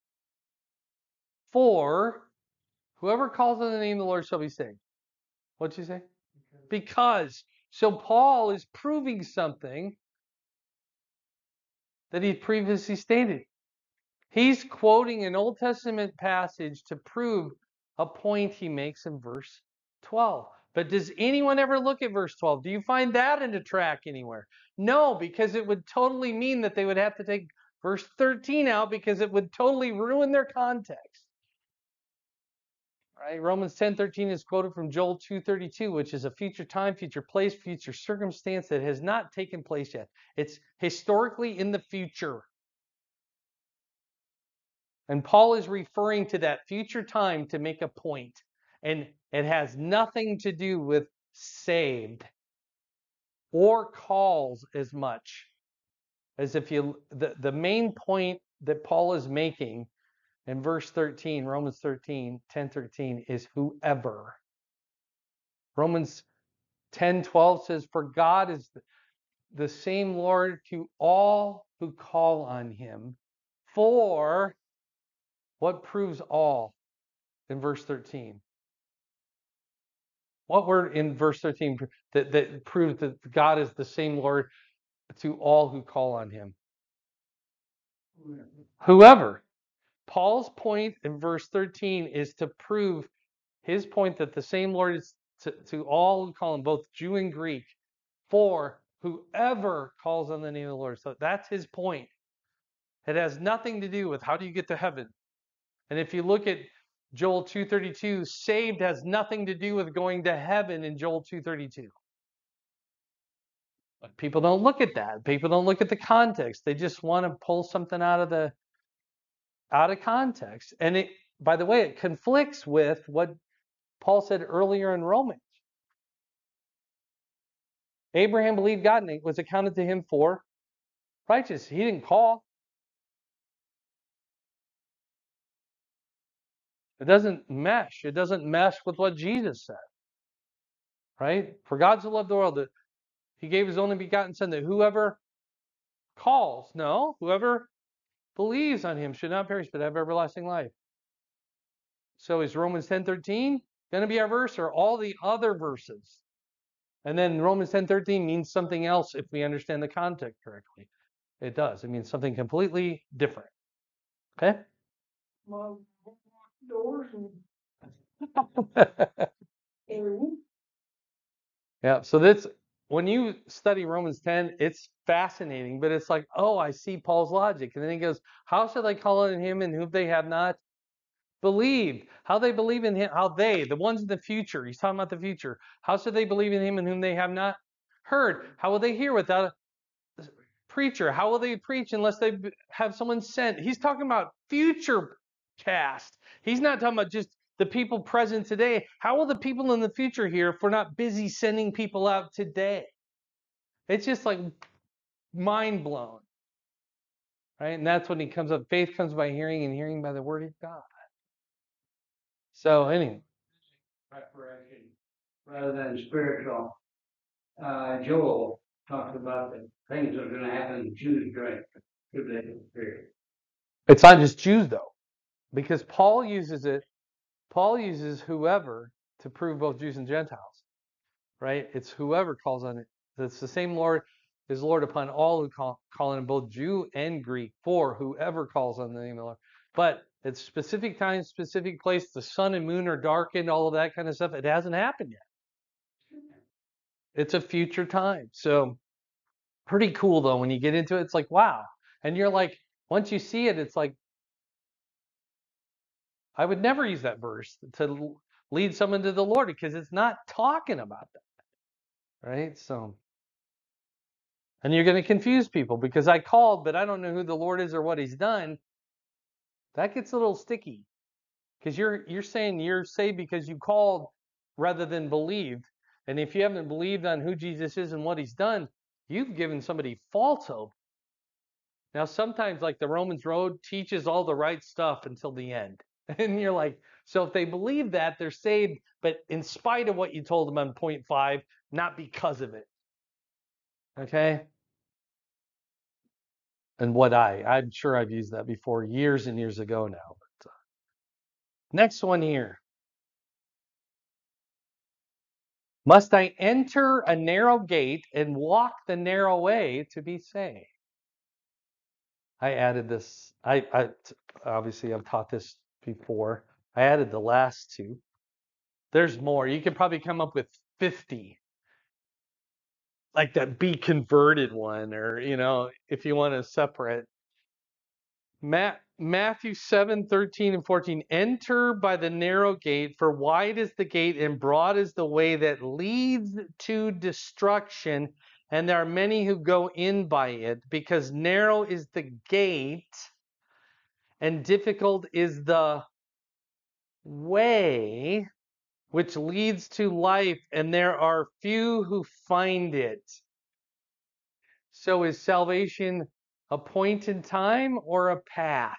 For whoever calls on the name of the Lord shall be saved. What'd you say? Because. So Paul is proving something that he previously stated. He's quoting an Old Testament passage to prove a point he makes in verse twelve. But does anyone ever look at verse twelve? Do you find that in the track anywhere? No, because it would totally mean that they would have to take verse thirteen out, because it would totally ruin their context. Right? Romans ten thirteen is quoted from Joel two thirty-two, which is a future time, future place, future circumstance that has not taken place yet. It's historically in the future. And Paul is referring to that future time to make a point. And it has nothing to do with saved or calls as much as if you, the, the main point that Paul is making in verse thirteen, Romans thirteen, ten thirteen, is whoever. Romans ten twelve says, for God is the, the same Lord to all who call on him. For what proves all in verse thirteen? What word in verse thirteen that, that proves that God is the same Lord to all who call on him? Whoever. Paul's point in verse thirteen is to prove his point that the same Lord is to, to all who call him, both Jew and Greek, for whoever calls on the name of the Lord. So that's his point. It has nothing to do with how do you get to heaven. And if you look at Joel two thirty-two, saved has nothing to do with going to heaven in Joel two thirty-two. But people don't look at that. People don't look at the context. They just want to pull something out of the out of context. And it, by the way, it conflicts with what Paul said earlier in Romans. Abraham believed God and it was accounted to him for righteous. He didn't call. It doesn't mesh. It doesn't mesh with what Jesus said. Right? For God so loved the world that he gave his only begotten son that whoever calls, no, whoever believes on him should not perish but have everlasting life. So is Romans ten thirteen going to be our verse or all the other verses? And then Romans ten thirteen means something else if we understand the context correctly. It does. It means something completely different. Okay? Well, doors and. Yeah, so this when you study Romans ten, it's fascinating, but it's like, oh, I see Paul's logic. And then he goes, how shall they call on him in whom they have not believed? How they believe in him, how they, the ones in the future, he's talking about the future. How should they believe in him in whom they have not heard? How will they hear without a preacher? How will they preach unless they have someone sent? He's talking about future cast. He's not talking about just the people present today. How will the people in the future hear if we're not busy sending people out today? It's just like mind blown. Right? And that's when he comes up. Faith comes by hearing and hearing by the word of God. So anyway. Preparation rather than spiritual. Uh, Joel talks about the things that are going to happen to Jews during the tribulation period. It's not just Jews though, because Paul uses it. Paul uses whoever to prove both Jews and Gentiles, right? It's whoever calls on it. It's the same Lord is Lord upon all who call, call on him, both Jew and Greek, for whoever calls on the name of the Lord. But it's specific time, specific place. The sun and moon are darkened, all of that kind of stuff. It hasn't happened yet. It's a future time. So pretty cool though. When you get into it, it's like, wow. And you're like, once you see it, it's like, I would never use that verse to lead someone to the Lord because it's not talking about that, right? So, and you're going to confuse people because I called, but I don't know who the Lord is or what he's done. That gets a little sticky because you're you're saying you're saved because you called rather than believed. And if you haven't believed on who Jesus is and what he's done, you've given somebody false hope. Now, sometimes like the Romans Road teaches all the right stuff until the end. And you're like, so if they believe that, they're saved, but in spite of what you told them on point five, not because of it. Okay? And what I, I'm sure I've used that before years and years ago now. But, uh, next one here. Must I enter a narrow gate and walk the narrow way to be saved? I added this. I, I obviously I've taught this before. I added the last two. There's more. You could probably come up with fifty. Like that be converted one, or, you know, if you want to separate. Matt, Matthew seven, thirteen and fourteen. Enter by the narrow gate, for wide is the gate and broad is the way that leads to destruction, and there are many who go in by it, because narrow is the gate and difficult is the way which leads to life, and there are few who find it. So is salvation a point in time or a path?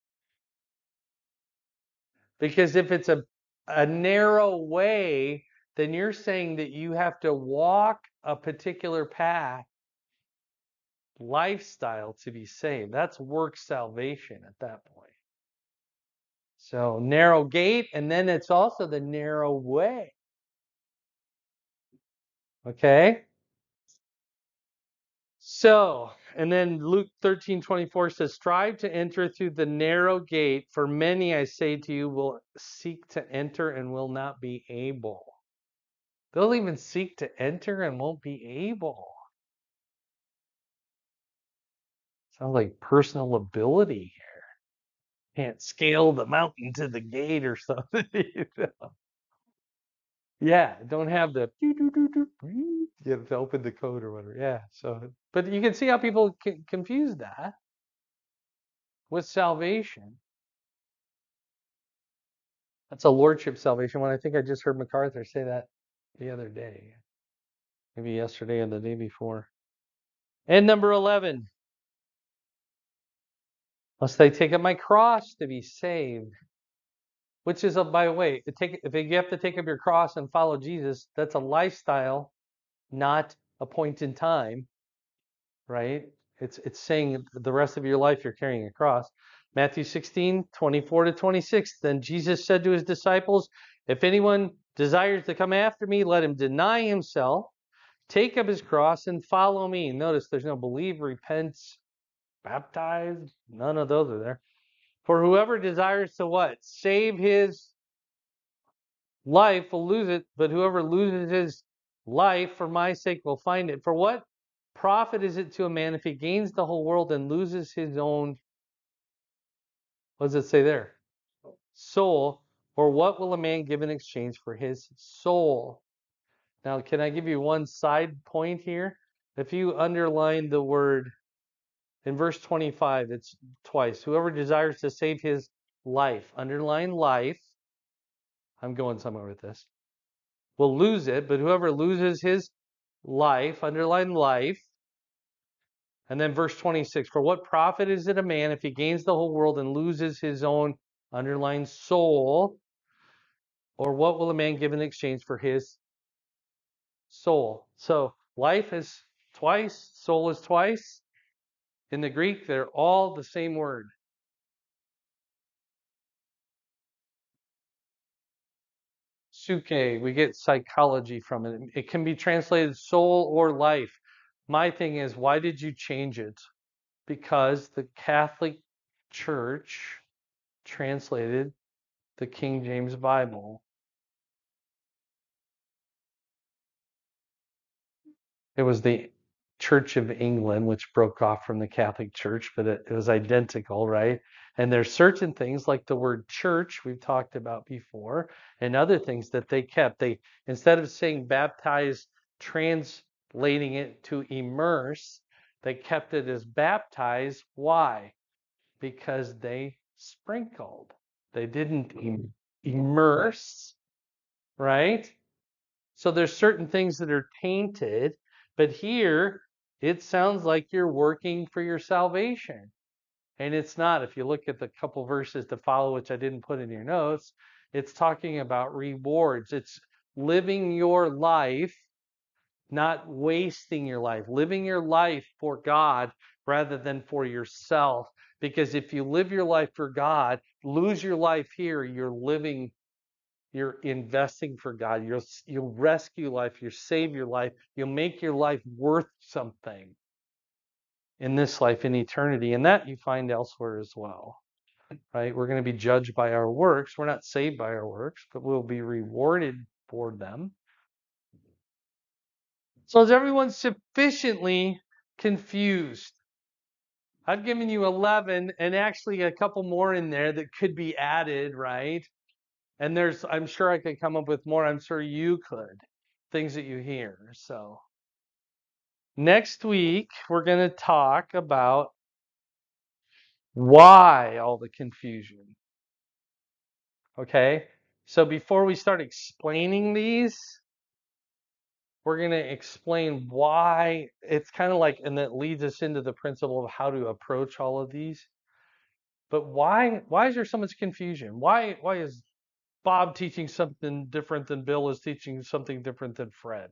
Because if it's a, a narrow way, then you're saying that you have to walk a particular path, lifestyle to be saved. That's work salvation at that point. So narrow gate, and then it's also the narrow way. Okay? So, and then Luke thirteen twenty-four says, strive to enter through the narrow gate, for many, I say to you, will seek to enter and will not be able. They'll even seek to enter and won't be able. Sounds like personal ability here. Can't scale the mountain to the gate or something. You know? Yeah, don't have the you have to open the code or whatever. Yeah, so but you can see how people c- confuse that with salvation. That's a lordship salvation one. I think I just heard MacArthur say that the other day, maybe yesterday or the day before. And number eleven, must I take up my cross to be saved? Which is, a, by the way, to take, if you have to take up your cross and follow Jesus, that's a lifestyle, not a point in time, right? It's it's saying the rest of your life you're carrying a cross. Matthew sixteen, twenty-four to twenty-six. Then Jesus said to his disciples, if anyone desires to come after me, let him deny himself, take up his cross, and follow me. Notice there's no believe, repent, baptize. None of those are there. For whoever desires to what? Save his life will lose it, but whoever loses his life for my sake will find it. For what profit is it to a man if he gains the whole world and loses his own, what does it say there? Soul. Or what will a man give in exchange for his soul? Now, can I give you one side point here? If you underline the word in verse twenty-five, it's twice. Whoever desires to save his life, underline life. I'm going somewhere with this. Will lose it, but whoever loses his life, underline life. And then verse twenty-six, for what profit is it a man if he gains the whole world and loses his own, underline soul? Or what will a man give in exchange for his soul? So life is twice, soul is twice. In the Greek, they're all the same word. Suke, we get psychology from it. It can be translated soul or life. My thing is, why did you change it? Because the Catholic Church translated the King James Bible. It was the Church of England, which broke off from the Catholic Church, but it, it was identical, right? And there's certain things like the word church we've talked about before, and other things that they kept. They, instead of saying baptize, translating it to immerse, they kept it as baptize. Why? Because they sprinkled. They didn't im- immerse, right? So there's certain things that are tainted, but here it sounds like you're working for your salvation. And it's not. If you look at the couple verses to follow, which I didn't put in your notes, it's talking about rewards. It's living your life, not wasting your life, living your life for God rather than for yourself. Because if you live your life for God, lose your life here, you're living, you're investing for God. You'll, you'll rescue life, you'll save your life, you'll make your life worth something in this life, in eternity. And that you find elsewhere as well, right? We're going to be judged by our works. We're not saved by our works, but we'll be rewarded for them. So is everyone sufficiently confused? I've given you eleven and actually a couple more in there that could be added, right? And there's, I'm sure I could come up with more. I'm sure you could. Things that you hear. So next week, we're going to talk about why all the confusion. Okay? So before we start explaining these, we're going to explain why. It's kind of like, and that leads us into the principle of how to approach all of these. But why why is there so much confusion? Why why is Bob teaching something different than Bill is teaching something different than Fred?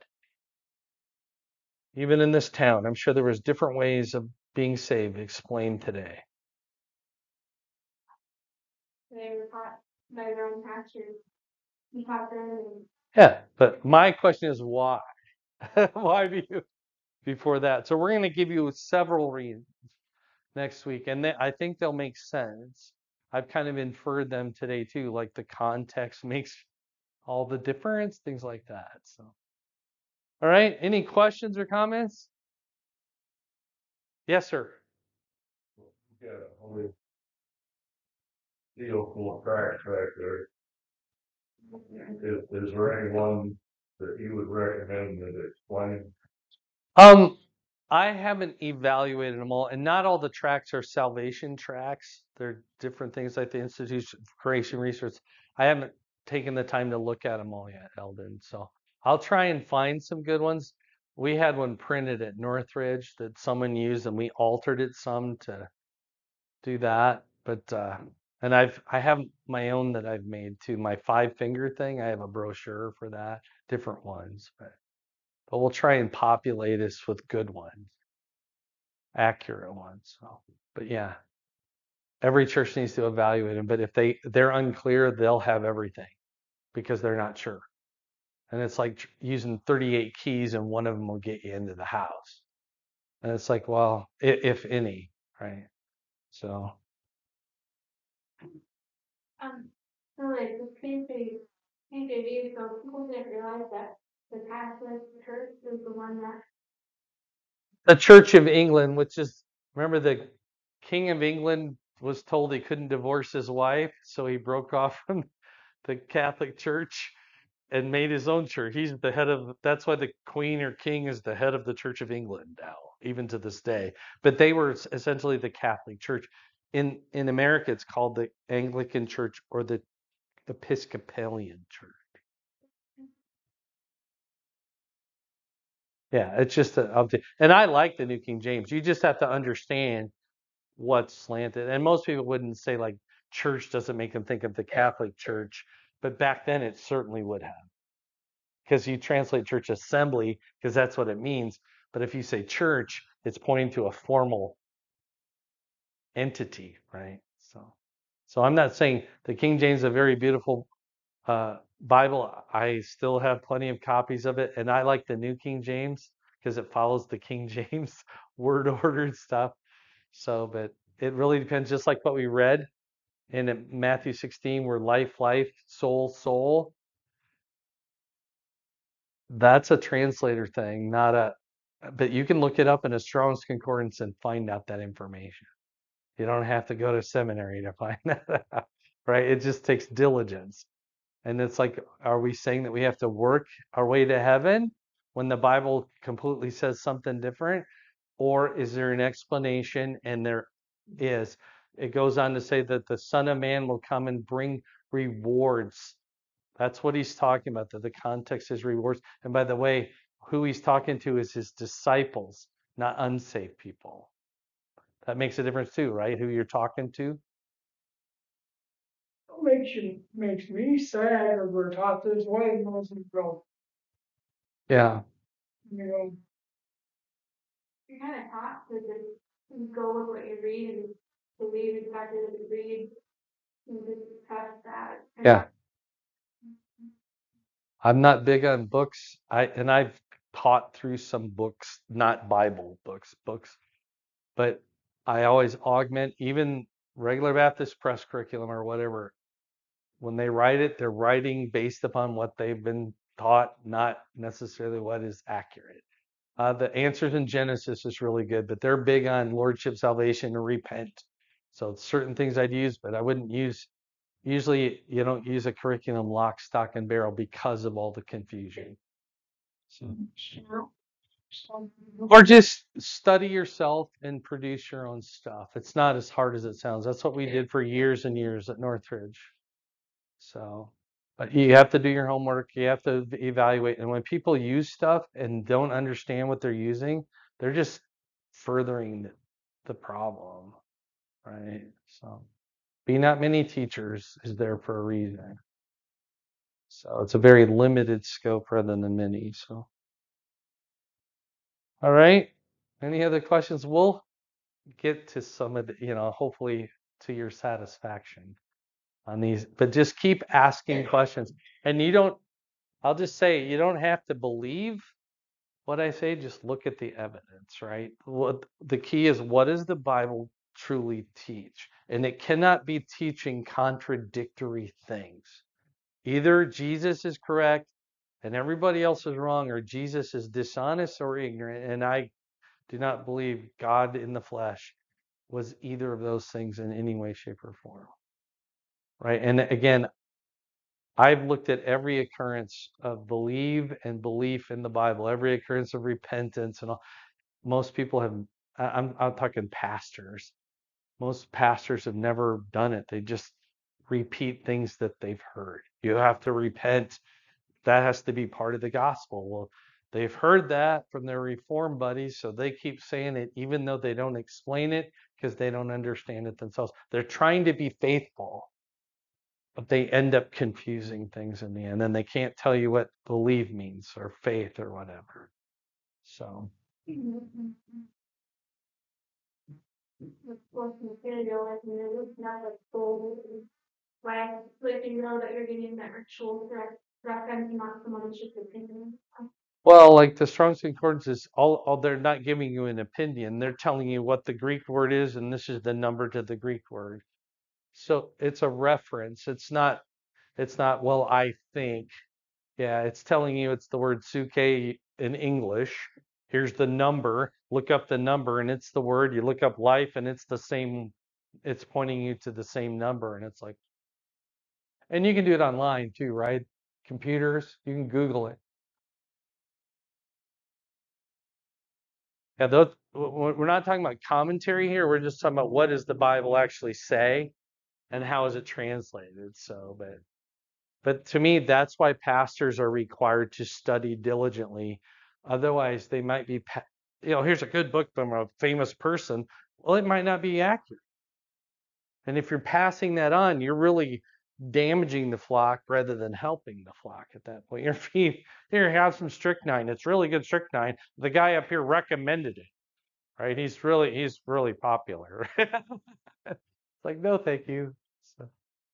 Even in this town, I'm sure there was different ways of being saved explained today. They were taught by their own pastors. We taught them and Yeah, but my question is why? Why do you before that? So we're going to give you several reasons next week, and they, I think they'll make sense. I've kind of inferred them today too, like the context makes all the difference, things like that. So, all right. Any questions or comments? Yes, sir. Yeah, only deal full of tracks back there. Is, is there anyone that you would recommend that explain? Um, I haven't evaluated them all, and not all the tracks are salvation tracks. They're different things like the Institute of Creation Research. I haven't taken the time to look at them all yet, Eldon. So I'll try and find some good ones. We had one printed at Northridge that someone used, and we altered it some to do that. But uh, and I've I have my own that I've made too. My five finger thing. I have a brochure for that, different ones, but but we'll try and populate this with good ones, accurate ones. So, but yeah, every church needs to evaluate them. But if they they're unclear, they'll have everything because they're not sure. And it's like tr- using thirty-eight keys, and one of them will get you into the house. And it's like, well, if, if any, right? So. Um, so like the K J, K J V, so people didn't realize that the Catholic Church is the one that, The Church of England, which is, remember the King of England was told he couldn't divorce his wife, so he broke off from the Catholic Church and made his own church. He's the head of, that's why the Queen or King is the head of the Church of England now, even to this day. But they were es- essentially the Catholic Church. In in America, it's called the Anglican Church or the Episcopalian Church. Yeah, it's just a update. And I like the New King James. You just have to understand what's slanted. And most people wouldn't say like church doesn't make them think of the Catholic Church, but back then it certainly would have. Because you translate church assembly because that's what it means. But if you say church, it's pointing to a formal entity, right? So, so I'm not saying the King James is a very beautiful uh, Bible. I still have plenty of copies of it, and I like the New King James because it follows the King James word order and stuff. So, but it really depends, just like what we read in Matthew sixteen, where life, life, soul, soul. That's a translator thing, not a, but you can look it up in a Strong's Concordance and find out that information. You don't have to go to seminary to find that out, right? It just takes diligence. And it's like, are we saying that we have to work our way to heaven when the Bible completely says something different? Or is there an explanation? And there is. It goes on to say that the Son of Man will come and bring rewards. That's what he's talking about, that the context is rewards. And by the way, who he's talking to is his disciples, not unsaved people. That makes a difference too, right? Who you're talking to. Makes you, makes me sad that we're taught this way most of the, Yeah. you know, you're kind of taught to just go with what you read and believe exactly what you read and just trust that. And Yeah. I'm not big on books. I and I've taught through some books, not Bible books, books, but I always augment even regular Baptist press curriculum or whatever. When they write it, they're writing based upon what they've been taught, not necessarily what is accurate. Uh, the Answers in Genesis is really good, but they're big on lordship, salvation, and repent. So certain things I'd use, but I wouldn't use. Usually, you don't use a curriculum lock, stock, and barrel because of all the confusion. So, some, or just study yourself and produce your own stuff. It's not as hard as it sounds. That's what we did for years and years at Northridge. So, but you have to do your homework. You have to evaluate. And when people use stuff and don't understand what they're using, they're just furthering the, the problem, right? So, be not many teachers is there for a reason. So it's a very limited scope rather than many. So, all right. Any other questions? We'll get to some of the, you know, hopefully to your satisfaction on these, but just keep asking questions. And you don't, I'll just say, you don't have to believe, what I say, just look at the evidence, right? What the key is, what does the Bible truly teach? And it cannot be teaching contradictory things. Either Jesus is correct and everybody else is wrong, or Jesus is dishonest or ignorant. And I do not believe God in the flesh was either of those things in any way, shape, or form. Right? And again, I've looked at every occurrence of believe and belief in the Bible, every occurrence of repentance, and all. Most people have. I- I'm I'm talking pastors. Most pastors have never done it. They just repeat things that they've heard. You have to repent. That has to be part of the gospel. Well, they've heard that from their reform buddies, so they keep saying it even though they don't explain it because they don't understand it themselves. They're trying to be faithful, but they end up confusing things in the end, and they can't tell you what believe means or faith or whatever. So, Of course, material, like, you know, it's not like gold, right? Like, you know that you're getting that ritual direct, reference, not someone's just opinion. well, like the Strong's Concordance is all, all, they're not giving you an opinion. They're telling you what the Greek word is, and this is the number to the Greek word. So it's a reference. It's not, it's not, well, I think. Yeah, it's telling you it's the word suke in English. Here's the number. Look up the number, and it's the word. You look up life, and it's the same. It's pointing you to the same number, and it's like, and you can do it online too, right? Computers, you can Google it. Yeah, those, we're not talking about commentary here. We're just talking about what does the Bible actually say, and how is it translated. So, but But to me, that's why pastors are required to study diligently. Otherwise, they might be, you know, here's a good book from a famous person. Well, it might not be accurate. And if you're passing that on, you're really damaging the flock rather than helping the flock at that point. You're here, have some strychnine. It's really good strychnine. The guy up here recommended it, right? He's really, he's really popular. It's like, no, thank you. So,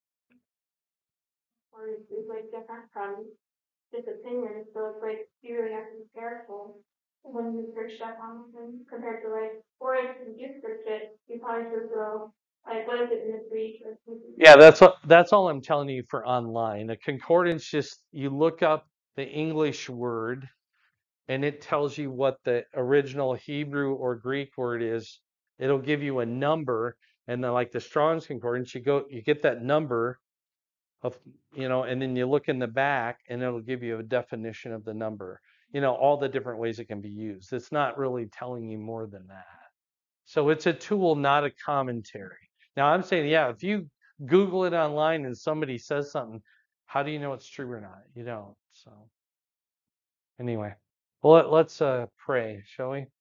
Or it's, it's like different from just opinions, so it's like you really have to be careful when you search stuff on them compared to like, or if you search it, you probably should go, like, what is it in the Greek? Or something. yeah, that's what that's all I'm telling you for online. A concordance just you look up the English word and it tells you what the original Hebrew or Greek word is. It'll give you a number, and then like the Strong's concordance, you go you get that number of you know, and then you look in the back and it'll give you a definition of the number. You know, all the different ways it can be used. It's not really telling you more than that. So it's a tool, not a commentary. Now I'm saying, yeah, if you Google it online and somebody says something, how do you know it's true or not? You don't. So anyway, well, let, let's uh, pray, shall we?